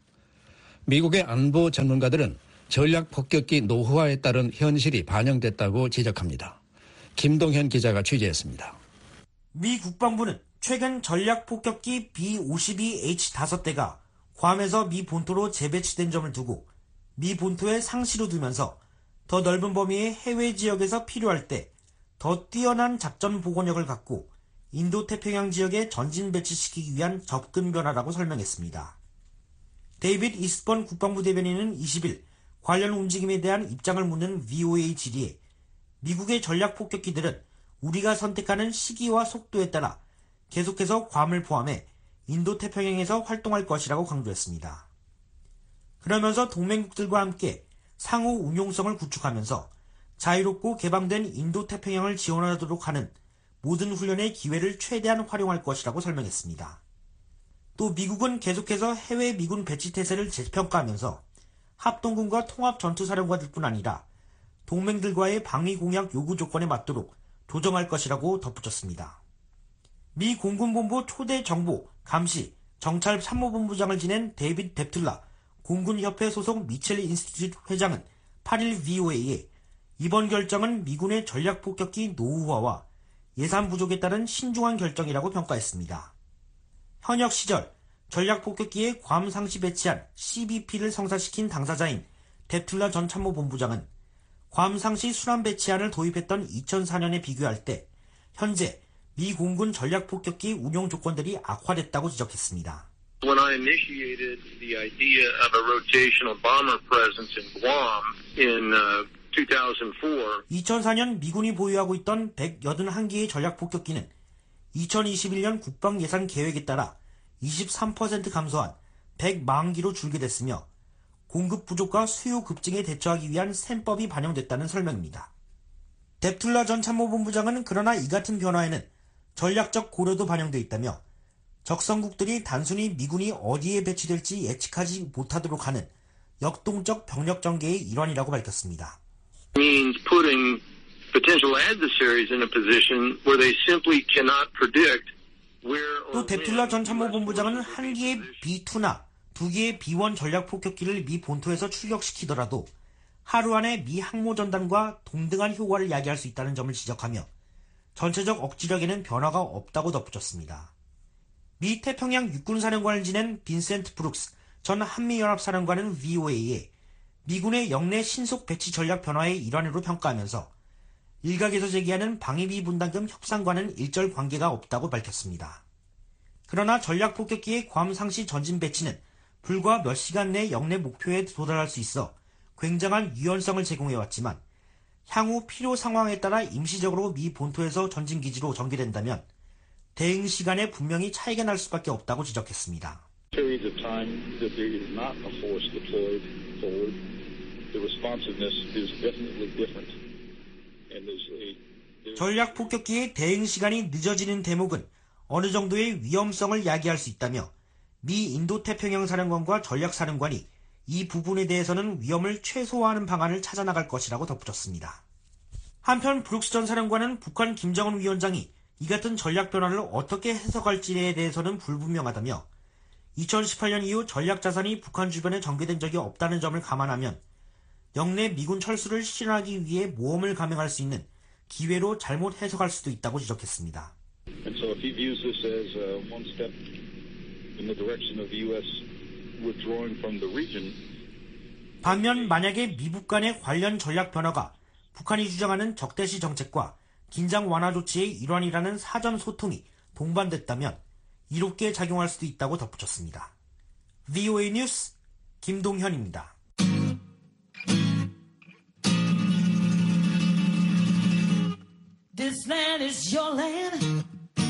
미국의 안보 전문가들은 전략 폭격기 노후화에 따른 현실이 반영됐다고 지적합니다. 김동현 기자가 취재했습니다. 미 국방부는 최근 전략 폭격기 B-52H 5대가 괌에서 미 본토로 재배치된 점을 두고 미 본토에 상시로 두면서 더 넓은 범위의 해외 지역에서 필요할 때 더 뛰어난 작전 보고력을 갖고 인도태평양 지역에 전진 배치시키기 위한 접근 변화라고 설명했습니다. 데이빗 이스번 국방부 대변인은 20일 관련 움직임에 대한 입장을 묻는 VOA 질의에 미국의 전략 폭격기들은 우리가 선택하는 시기와 속도에 따라 계속해서 괌을 포함해 인도태평양에서 활동할 것이라고 강조했습니다. 그러면서 동맹국들과 함께 상호 운용성을 구축하면서 자유롭고 개방된 인도태평양을 지원하도록 하는 모든 훈련의 기회를 최대한 활용할 것이라고 설명했습니다. 또 미국은 계속해서 해외 미군 배치 태세를 재평가하면서 합동군과 통합전투사령관들뿐 아니라 동맹들과의 방위 공약 요구 조건에 맞도록 조정할 것이라고 덧붙였습니다. 미 공군본부 초대 정보, 감시, 정찰 참모본부장을 지낸 데이빗 뎁틀라 공군협회 소속 미첼 인스티튜트 회장은 8일 VOA에 이번 결정은 미군의 전략폭격기 노후화와 예산 부족에 따른 신중한 결정이라고 평가했습니다. 현역 시절 전략폭격기에 괌 상시 배치한 CBP를 성사시킨 당사자인 뎁틀라 전 참모본부장은 괌 상시 순환 배치안을 도입했던 2004년에 비교할 때 현재 미 공군 전략폭격기 운용 조건들이 악화됐다고 지적했습니다. When I initiated the idea of a rotational bomber presence in Guam in 2004년 미군이 보유하고 있던 181개의 전략폭격기는 2021년 국방 예산 계획에 따라 23% 감소한 100만 기로 줄게 됐으며 공급 부족과 수요 급증에 대처하기 위한 셈법이 반영됐다는 설명입니다. 뎁툴라 전 참모본부장은 그러나 이 같은 변화에는 전략적 고려도 반영돼 있다며 적성국들이 단순히 미군이 어디에 배치될지 예측하지 못하도록 하는 역동적 병력 전개의 일환이라고 밝혔습니다. means putting potential adversaries in a position where they simply cannot predict where. 또 뎁툴라 전 참모본부장은 한 개의 B2나 두 개의 B1 전략 폭격기를 미 본토에서 출격시키더라도 하루 안에 미 항모전단과 동등한 효과를 야기할 수 있다는 점을 지적하며 전체적 억지력에는 변화가 없다고 덧붙였습니다. 미 태평양 육군사령관을 지낸 빈센트 브룩스 전 한미연합사령관은 VOA에 미군의 영내 신속 배치 전략 변화의 일환으로 평가하면서 일각에서 제기하는 방위비 분담금 협상과는 일절 관계가 없다고 밝혔습니다. 그러나 전략 폭격기의 괌 상시 전진 배치는 불과 몇 시간 내 영내 목표에 도달할 수 있어 굉장한 유연성을 제공해왔지만 향후 필요 상황에 따라 임시적으로 미 본토에서 전진기지로 전개된다면 대응 시간에 분명히 차이가 날 수밖에 없다고 지적했습니다. 전략 폭격기의 대응 시간이 늦어지는 대목은 어느 정도의 위험성을 야기할 수 있다며 미 인도태평양 사령관과 전략사령관이 이 부분에 대해서는 위험을 최소화하는 방안을 찾아나갈 것이라고 덧붙였습니다. 한편 브룩스 전 사령관은 북한 김정은 위원장이 이 같은 전략 변화를 어떻게 해석할지에 대해서는 불분명하다며 2018년 이후 전략 자산이 북한 주변에 전개된 적이 없다는 점을 감안하면 영내 미군 철수를 실현하기 위해 모험을 감행할 수 있는 기회로 잘못 해석할 수도 있다고 지적했습니다. 반면 만약에 미북 간의 관련 전략 변화가 북한이 주장하는 적대시 정책과 긴장 완화 조치의 일환이라는 사전 소통이 동반됐다면 이롭게 작용할 수도 있다고 덧붙였습니다. VOA 뉴스 김동현입니다. This land is your land.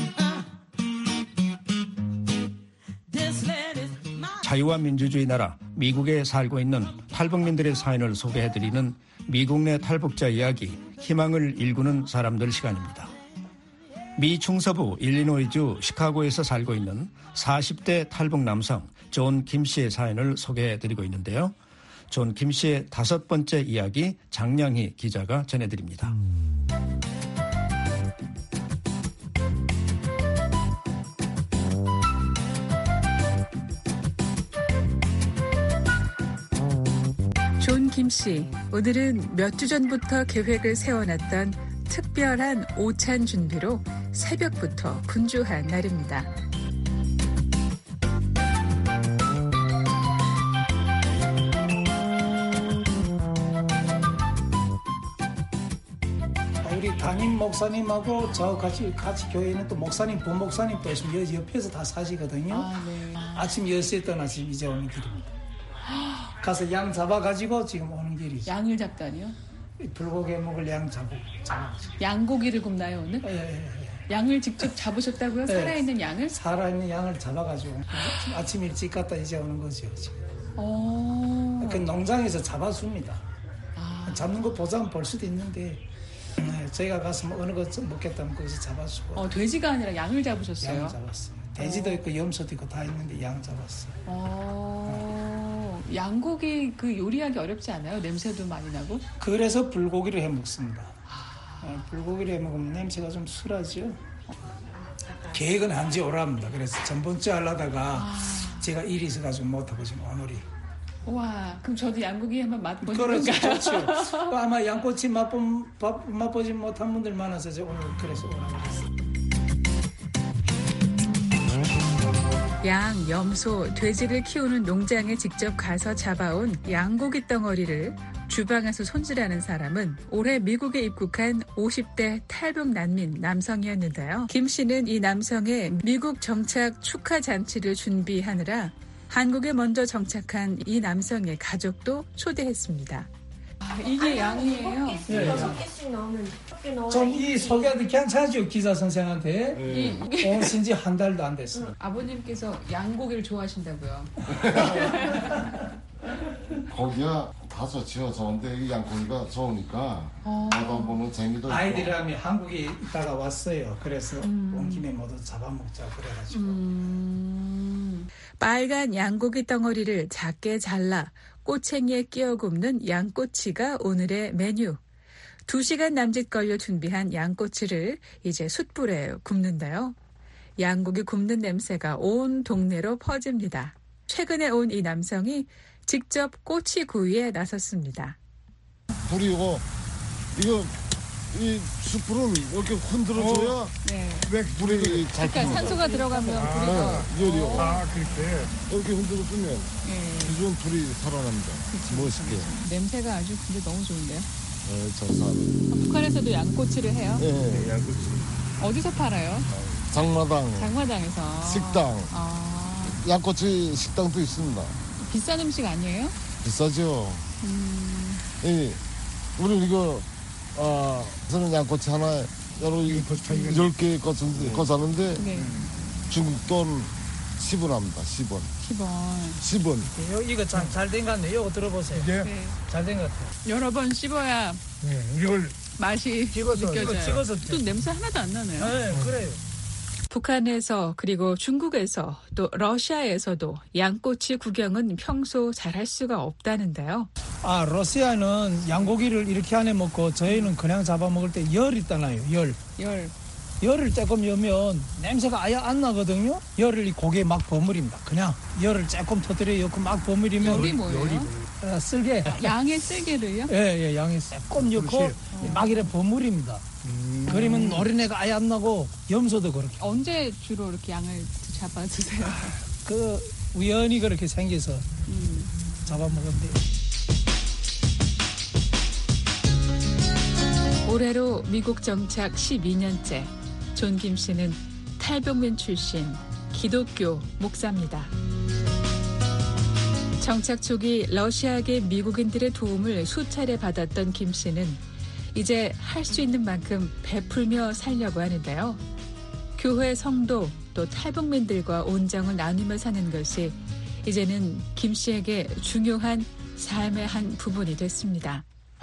자유와 민주주의 나라 미국에 살고 있는 탈북민들의 사연을 소개해드리는 미국 내 탈북자 이야기, 희망을 일구는 사람들 시간입니다. 미 중서부 일리노이주 시카고에서 살고 있는 40대 탈북 남성 존 김 씨의 사연을 소개해드리고 있는데요. 존 김 씨의 5번째 이야기 장량희 기자가 전해드립니다. 존 김 씨, 오늘은 몇 주 전부터 계획을 세워놨던 특별한 오찬 준비로 새벽부터 분주한 날입니다. 우리 담임 목사님하고 저 같이 교회에 있는 또 목사님, 부목사님 또 있으면 옆에서 다 사시거든요. 네. 아침 10시에 떠나서 지금 이제 오는 길입니다. 가서 양 잡아가지고 지금 오는 길이죠. 양을 잡다니요? 불고기 먹을 양 잡아. 양고기를 굽나요 오늘? 예. 양을 직접 잡으셨다고요? 네. 살아있는 양을? 살아있는 양을 잡아가지고 아침 일찍 갔다 이제 오는 거죠. 지금. 그 농장에서 잡아줍니다. 잡는 거 보자면 볼 수도 있는데 저희가 가서 어느 거 먹겠다면 거기서 잡아주고. 돼지가 아니라 양을 잡으셨어요? 양 잡았어요. 돼지도 있고 염소도 있고 다 있는데 양 잡았어요. 양고기 그 요리하기 어렵지 않아요? 냄새도 많이 나고? 그래서 불고기를 해 먹습니다. 불고기를 해 먹으면 냄새가 좀 술하죠. 계획은 한지 오랍니다. 그래서 전번째 하려다가 제가 일이 있어가지고 못하고 지금 오늘이. 와, 그럼 저도 양고기 한번 맛보는 그렇죠, 건가요? 좋죠. 아마 양꼬치 맛보지 못한 분들 많아서 제가 오늘 그래서 오라고. 양, 염소, 돼지를 키우는 농장에 직접 가서 잡아온 양고기 덩어리를 주방에서 손질하는 사람은 올해 미국에 입국한 50대 탈북 난민 남성이었는데요. 김 씨는 이 남성의 미국 정착 축하 잔치를 준비하느라 한국에 먼저 정착한 이 남성의 가족도 초대했습니다. 이게 양이에요? 네. 6개씩 넣으면 좀 이 소개하기 괜찮죠? 기자 선생한테. 오신 지 한 달도 안 됐어요. 아버님께서 양고기를 좋아하신다고요? 고기가 다소 지어서는데 이 양고기가 좋으니까 받아보는 재미도 있고. 아이들이라면 한국에 있다가 왔어요. 그래서 온 김에 모두 잡아먹자 그래가지고. 빨간 양고기 덩어리를 작게 잘라 꼬챙이에 끼워 굽는 양꼬치가 오늘의 메뉴. 2시간 남짓 걸려 준비한 양꼬치를 이제 숯불에 굽는데요. 양고기 굽는 냄새가 온 동네로 퍼집니다. 최근에 온 이 남성이 직접 꼬치 구이에 나섰습니다. 불이고 이거 이 숯불을 이렇게 흔들어줘야 불이 잘 그러니까 산소가 들어가면 불이가 열이요. 그렇게 이렇게 흔들어주면 기존 불이 살아납니다. 멋있게. 냄새가 아주 근데 너무 좋은데요? 감사합니다. 북한에서도 양꼬치를 해요? 네, 양꼬치. 어디서 팔아요? 장마당에서. 식당. 양꼬치 식당도 있습니다. 비싼 음식 아니에요? 비싸죠. 우리 이거 저는 양꼬치 하나에 여러 10개 거사는데 중국 돈 10원 합니다. 10원. 10원. 이거 잘 된 것 같네요. 이거 들어보세요. 네. 잘 된 것 같아요. 여러 번 씹어야 이걸 맛이 느껴져요. 찍어서 또 냄새 하나도 안 나네요. 네, 그래요. 북한에서 그리고 중국에서 또 러시아에서도 양꼬치 구경은 평소 잘할 수가 없다는데요. 러시아는 양고기를 이렇게 안에 먹고 저희는 그냥 잡아먹을 때 열 있잖아요. 열을 조금 여면 냄새가 아예 안 나거든요. 열을 이 고기에 막 버무립니다. 그냥 열을 조금 터뜨려 넣고 막 버무리면 열이 뭐예요? 쓸개. 양의 쓸개를요? 예, 양에 조금 넣고 막 이래 버무립니다. 그러면 노린내가 아예 안 나고 염소도 그렇게. 언제 주로 이렇게 양을 잡아 드세요? 우연히 그렇게 생겨서 잡아먹으면 돼요. 올해로 미국 정착 12년째 존 김 씨는 탈북민 출신 기독교 목사입니다. 정착 초기 러시아계 미국인들의 도움을 수차례 받았던 김 씨는 이제 할 수 있는 만큼 베풀며 살려고 하는데요. 교회 성도 또 탈북민들과 온정을 나누며 사는 것이 이제는 김 씨에게 중요한 삶의 한 부분이 됐습니다.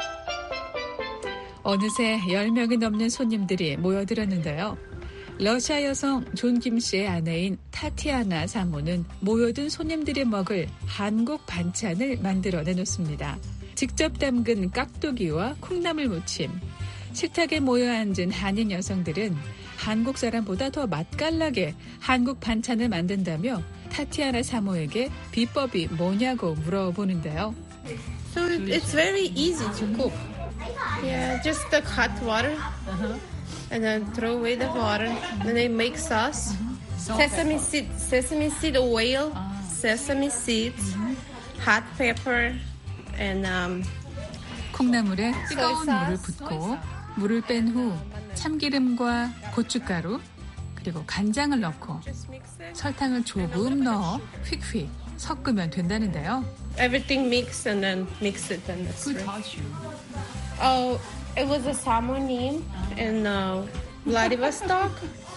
어느새 10명이 넘는 손님들이 모여들었는데요. 러시아 여성 존 김 씨의 아내인 타티아나 사모는 모여든 손님들이 먹을 한국 반찬을 만들어 내놓습니다. 직접 담근 깍두기와 콩나물 무침. 식탁에 모여 앉은 한인 여성들은 한국 사람보다 더 맛깔나게 한국 반찬을 만든다며 타티아나 사모에게 비법이 뭐냐고 물어보는데요. So it's very easy to cook. Yeah, just the hot water. And then throw away the water. Then they make sauce. Sesame seed oil, sesame seeds, hot pepper, and 콩나물에 뜨거운 물을 붓고 물을 뺀 후 참기름과 고춧가루 그리고 간장을 넣고 설탕을 조금 넣어 휙휙 섞으면 된다는데요. Everything mixed and then mix it and that's Who taught you? Oh, it was a Samonin in Vladivostok.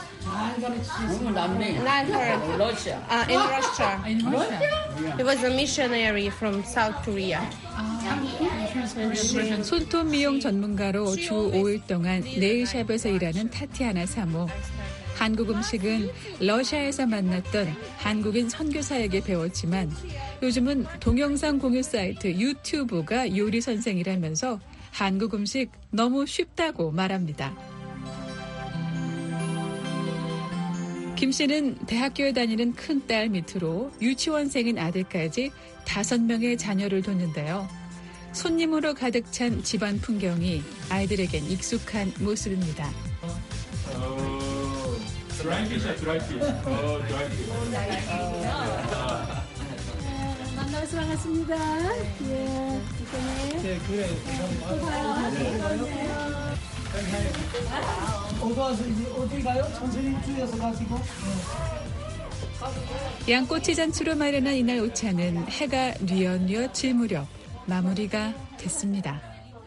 Not her. Russia. In Russia. In Russia. He was a missionary from South Korea. 손톱 미용 전문가로 주 5일 동안 네일샵에서 일하는 타티아나 사모. 한국 음식은 러시아에서 만났던 한국인 선교사에게 배웠지만 요즘은 동영상 공유 사이트 유튜브가 요리 선생이라면서 한국 음식 너무 쉽다고 말합니다. 김 씨는 대학교에 다니는 큰딸 밑으로 유치원생인 아들까지 5명의 자녀를 뒀는데요. 손님으로 가득 찬 집안 풍경이 아이들에겐 익숙한 모습입니다. 만나서 반갑습니다. 예, 네, 그래. 와서 이제 어디 가요? 천천히 주여서 가시고. 양꼬치 잔치로 마련한 이날 오차는 해가 뉘엿뉘엿 질 무렵 마무리가 됐습니다.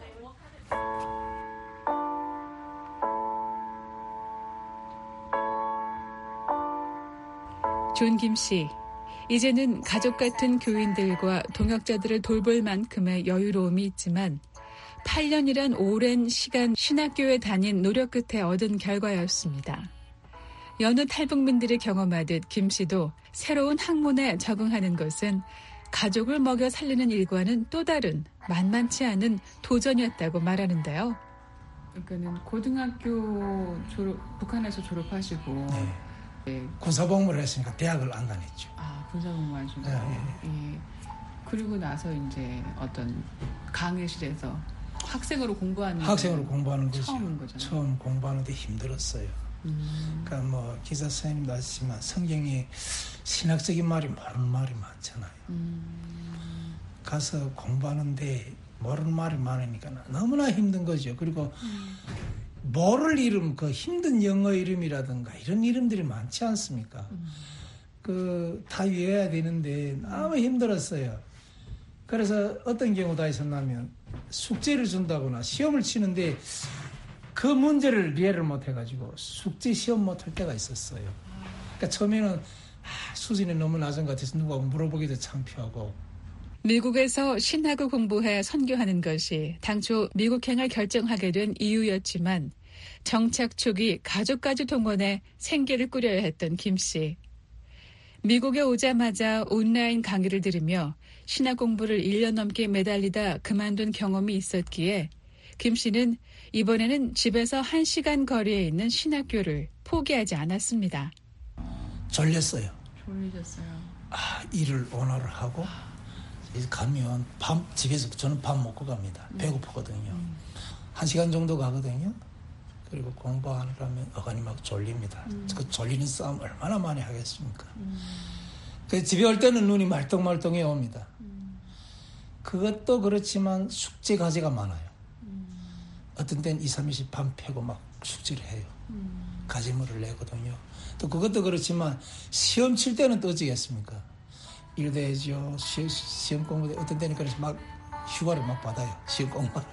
존 김 씨, 이제는 가족 같은 교인들과 동역자들을 돌볼 만큼의 여유로움이 있지만 8년이란 오랜 시간 신학교에 다닌 노력 끝에 얻은 결과였습니다. 여느 탈북민들이 경험하듯 김 씨도 새로운 학문에 적응하는 것은 가족을 먹여 살리는 일과는 또 다른 만만치 않은 도전이었다고 말하는데요. 그러니까는 고등학교 북한에서 졸업하시고 네. 군사복무를 했으니까 대학을 안 다녔죠. 아, 군사복무 하시고. 네. 예. 그리고 나서 이제 어떤 강의실에서 학생으로 공부하는 거죠. 처음인 거잖아요. 처음 공부하는데 힘들었어요. 그러니까 뭐 기사 선생님도 아시지만 성경에 신학적인 말이 모르는 말이 많잖아요. 가서 공부하는데 모르는 말이 많으니까 너무나 힘든 거죠. 그리고 모를 이름, 그 힘든 영어 이름이라든가 이런 이름들이 많지 않습니까? 다 외워야 되는데 너무 힘들었어요. 그래서 어떤 경우가 있었냐면 숙제를 준다거나 시험을 치는데 그 문제를 이해를 못해가지고 숙제 시험 못할 때가 있었어요. 그러니까 처음에는 수준이 너무 낮은 것 같아서 누가 물어보기도 창피하고. 미국에서 신학을 공부해 선교하는 것이 당초 미국행을 결정하게 된 이유였지만 정착 초기 가족까지 동원해 생계를 꾸려야 했던 김 씨. 미국에 오자마자 온라인 강의를 들으며 신학 공부를 1년 넘게 매달리다 그만둔 경험이 있었기에 김 씨는 이번에는 집에서 1시간 거리에 있는 신학교를 포기하지 않았습니다. 졸렸어요. 졸리셨어요. 일을 오늘을 하고 가면 집에서 저는 밥 먹고 갑니다. 배고프거든요. 1시간 정도 가거든요. 그리고 공부하려면 어간이 막 졸립니다. 그 졸리는 싸움 얼마나 많이 하겠습니까? 그래서 집에 올 때는 눈이 말똥말똥해 옵니다. 그것도 그렇지만 숙제 과제가 많아요. 어떤 때는 2, 3일씩 밤 패고 막 숙제를 해요. 과제물을 내거든요. 또 그것도 그렇지만 시험 칠 때는 또 어찌겠습니까? 이래야죠. 시험 공부 어떤 때는 그래서 막 휴가를 막 받아요. 시험 공부를.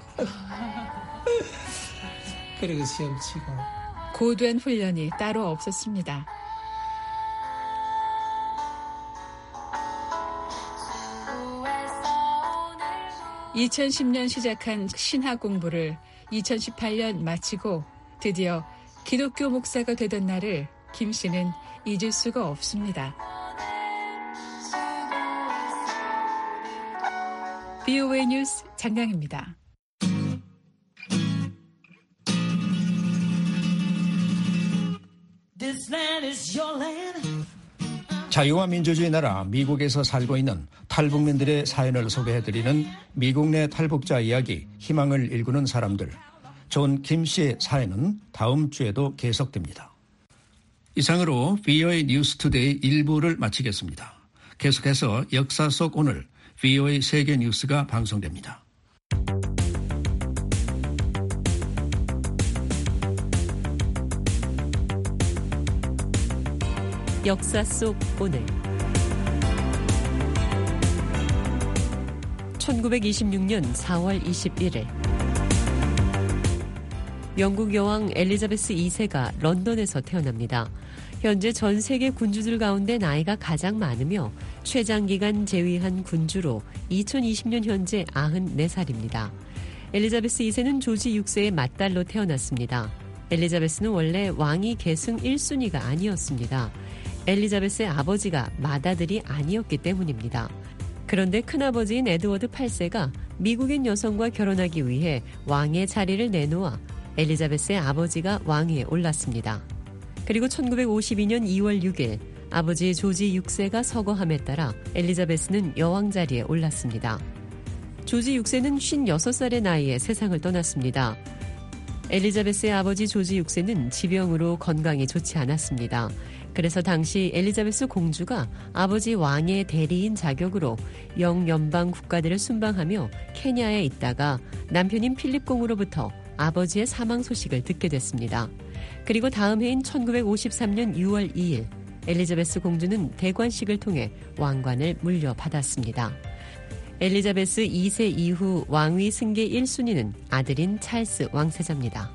그리고 시험 치고. 고된 훈련이 따로 없었습니다. (2010년) 시작한 신학 공부를 2018년 마치고 드디어 기독교 목사가 되던 날을 김 씨는 잊을 수가 없습니다. VOA 뉴스 장강입니다. 자유와 민주주의 나라 미국에서 살고 있는 탈북민들의 사연을 소개해드리는 미국 내 탈북자 이야기, 희망을 일구는 사람들. 존 김 씨의 사연은 다음 주에도 계속됩니다. 이상으로 VOA 뉴스 투데이 1부를 마치겠습니다. 계속해서 역사 속 오늘 VOA 세계 뉴스가 방송됩니다. 역사 속 오늘 1926년 4월 21일 영국 여왕 엘리자베스 2세가 런던에서 태어납니다. 현재 전 세계 군주들 가운데 나이가 가장 많으며 최장기간 재위한 군주로 2020년 현재 94살입니다. 엘리자베스 2세는 조지 6세의 맏딸로 태어났습니다. 엘리자베스는 원래 왕위 계승 1순위가 아니었습니다. 엘리자베스의 아버지가 맏아들이 아니었기 때문입니다. 그런데 큰아버지인 에드워드 8세가 미국인 여성과 결혼하기 위해 왕의 자리를 내놓아 엘리자베스의 아버지가 왕위에 올랐습니다. 그리고 1952년 2월 6일 아버지 조지 6세가 서거함에 따라 엘리자베스는 여왕 자리에 올랐습니다. 조지 6세는 56살의 나이에 세상을 떠났습니다. 엘리자베스의 아버지 조지 6세는 지병으로 건강이 좋지 않았습니다. 그래서 당시 엘리자베스 공주가 아버지 왕의 대리인 자격으로 영연방 국가들을 순방하며 케냐에 있다가 남편인 필립 공으로부터 아버지의 사망 소식을 듣게 됐습니다. 그리고 다음 해인 1953년 6월 2일 엘리자베스 공주는 대관식을 통해 왕관을 물려받았습니다. 엘리자베스 2세 이후 왕위 승계 1순위는 아들인 찰스 왕세자입니다.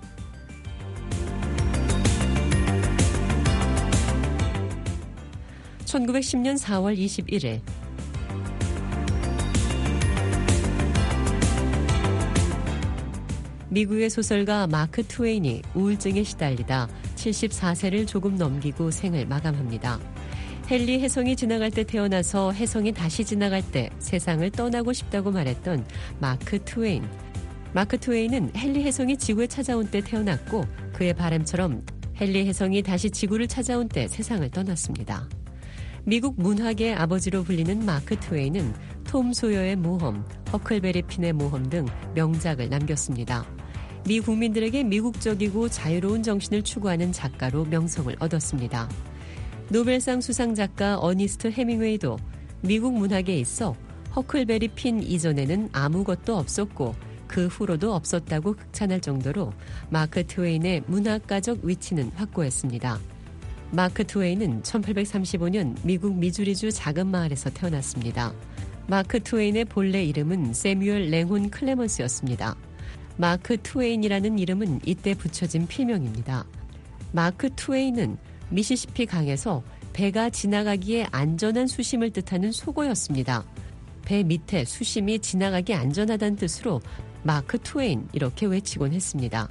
(1910년 4월 21일) 미국의 소설가 마크 트웨인이 우울증에 시달리다 74세를 조금 넘기고 생을 마감합니다. 헨리 혜성이 지나갈 때 태어나서 혜성이 다시 지나갈 때 세상을 떠나고 싶다고 말했던 마크 트웨인. 마크 트웨인은 헨리 혜성이 지구에 찾아온 때 태어났고 그의 바람처럼 헨리 혜성이 다시 지구를 찾아온 때 세상을 떠났습니다. 미국 문학의 아버지로 불리는 마크 트웨인은 톰 소여의 모험, 허클베리 핀의 모험 등 명작을 남겼습니다. 미 국민들에게 미국적이고 자유로운 정신을 추구하는 작가로 명성을 얻었습니다. 노벨상 수상 작가 어니스트 헤밍웨이도 미국 문학에 있어 허클베리 핀 이전에는 아무것도 없었고 그 후로도 없었다고 극찬할 정도로 마크 트웨인의 문학가적 위치는 확고했습니다. 마크 트웨인은 1835년 미국 미주리주 작은 마을에서 태어났습니다. 마크 트웨인의 본래 이름은 세뮤얼 랭혼 클레먼스였습니다. 마크 트웨인이라는 이름은 이때 붙여진 필명입니다. 마크 트웨인은 미시시피 강에서 배가 지나가기에 안전한 수심을 뜻하는 속어였습니다. 배 밑에 수심이 지나가기 안전하다는 뜻으로 마크 트웨인 이렇게 외치곤 했습니다.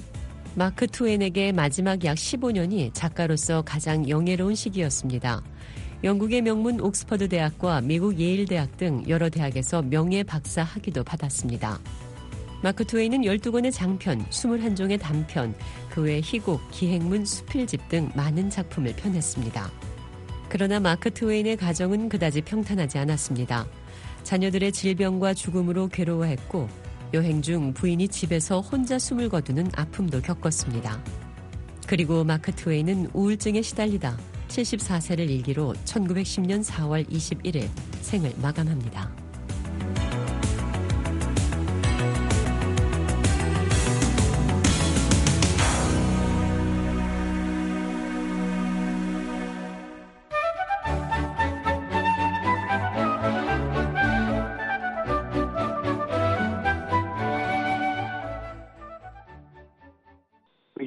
마크 트웨인에게 마지막 약 15년이 작가로서 가장 영예로운 시기였습니다. 영국의 명문 옥스퍼드 대학과 미국 예일 대학 등 여러 대학에서 명예 박사 학위도 받았습니다. 마크 트웨인은 12권의 장편, 21종의 단편, 그 외 희곡, 기행문, 수필집 등 많은 작품을 펴냈습니다. 그러나 마크 트웨인의 가정은 그다지 평탄하지 않았습니다. 자녀들의 질병과 죽음으로 괴로워했고 여행 중 부인이 집에서 혼자 숨을 거두는 아픔도 겪었습니다. 그리고 마크 트웨인은 우울증에 시달리다 74세를 일기로 1910년 4월 21일 생을 마감합니다.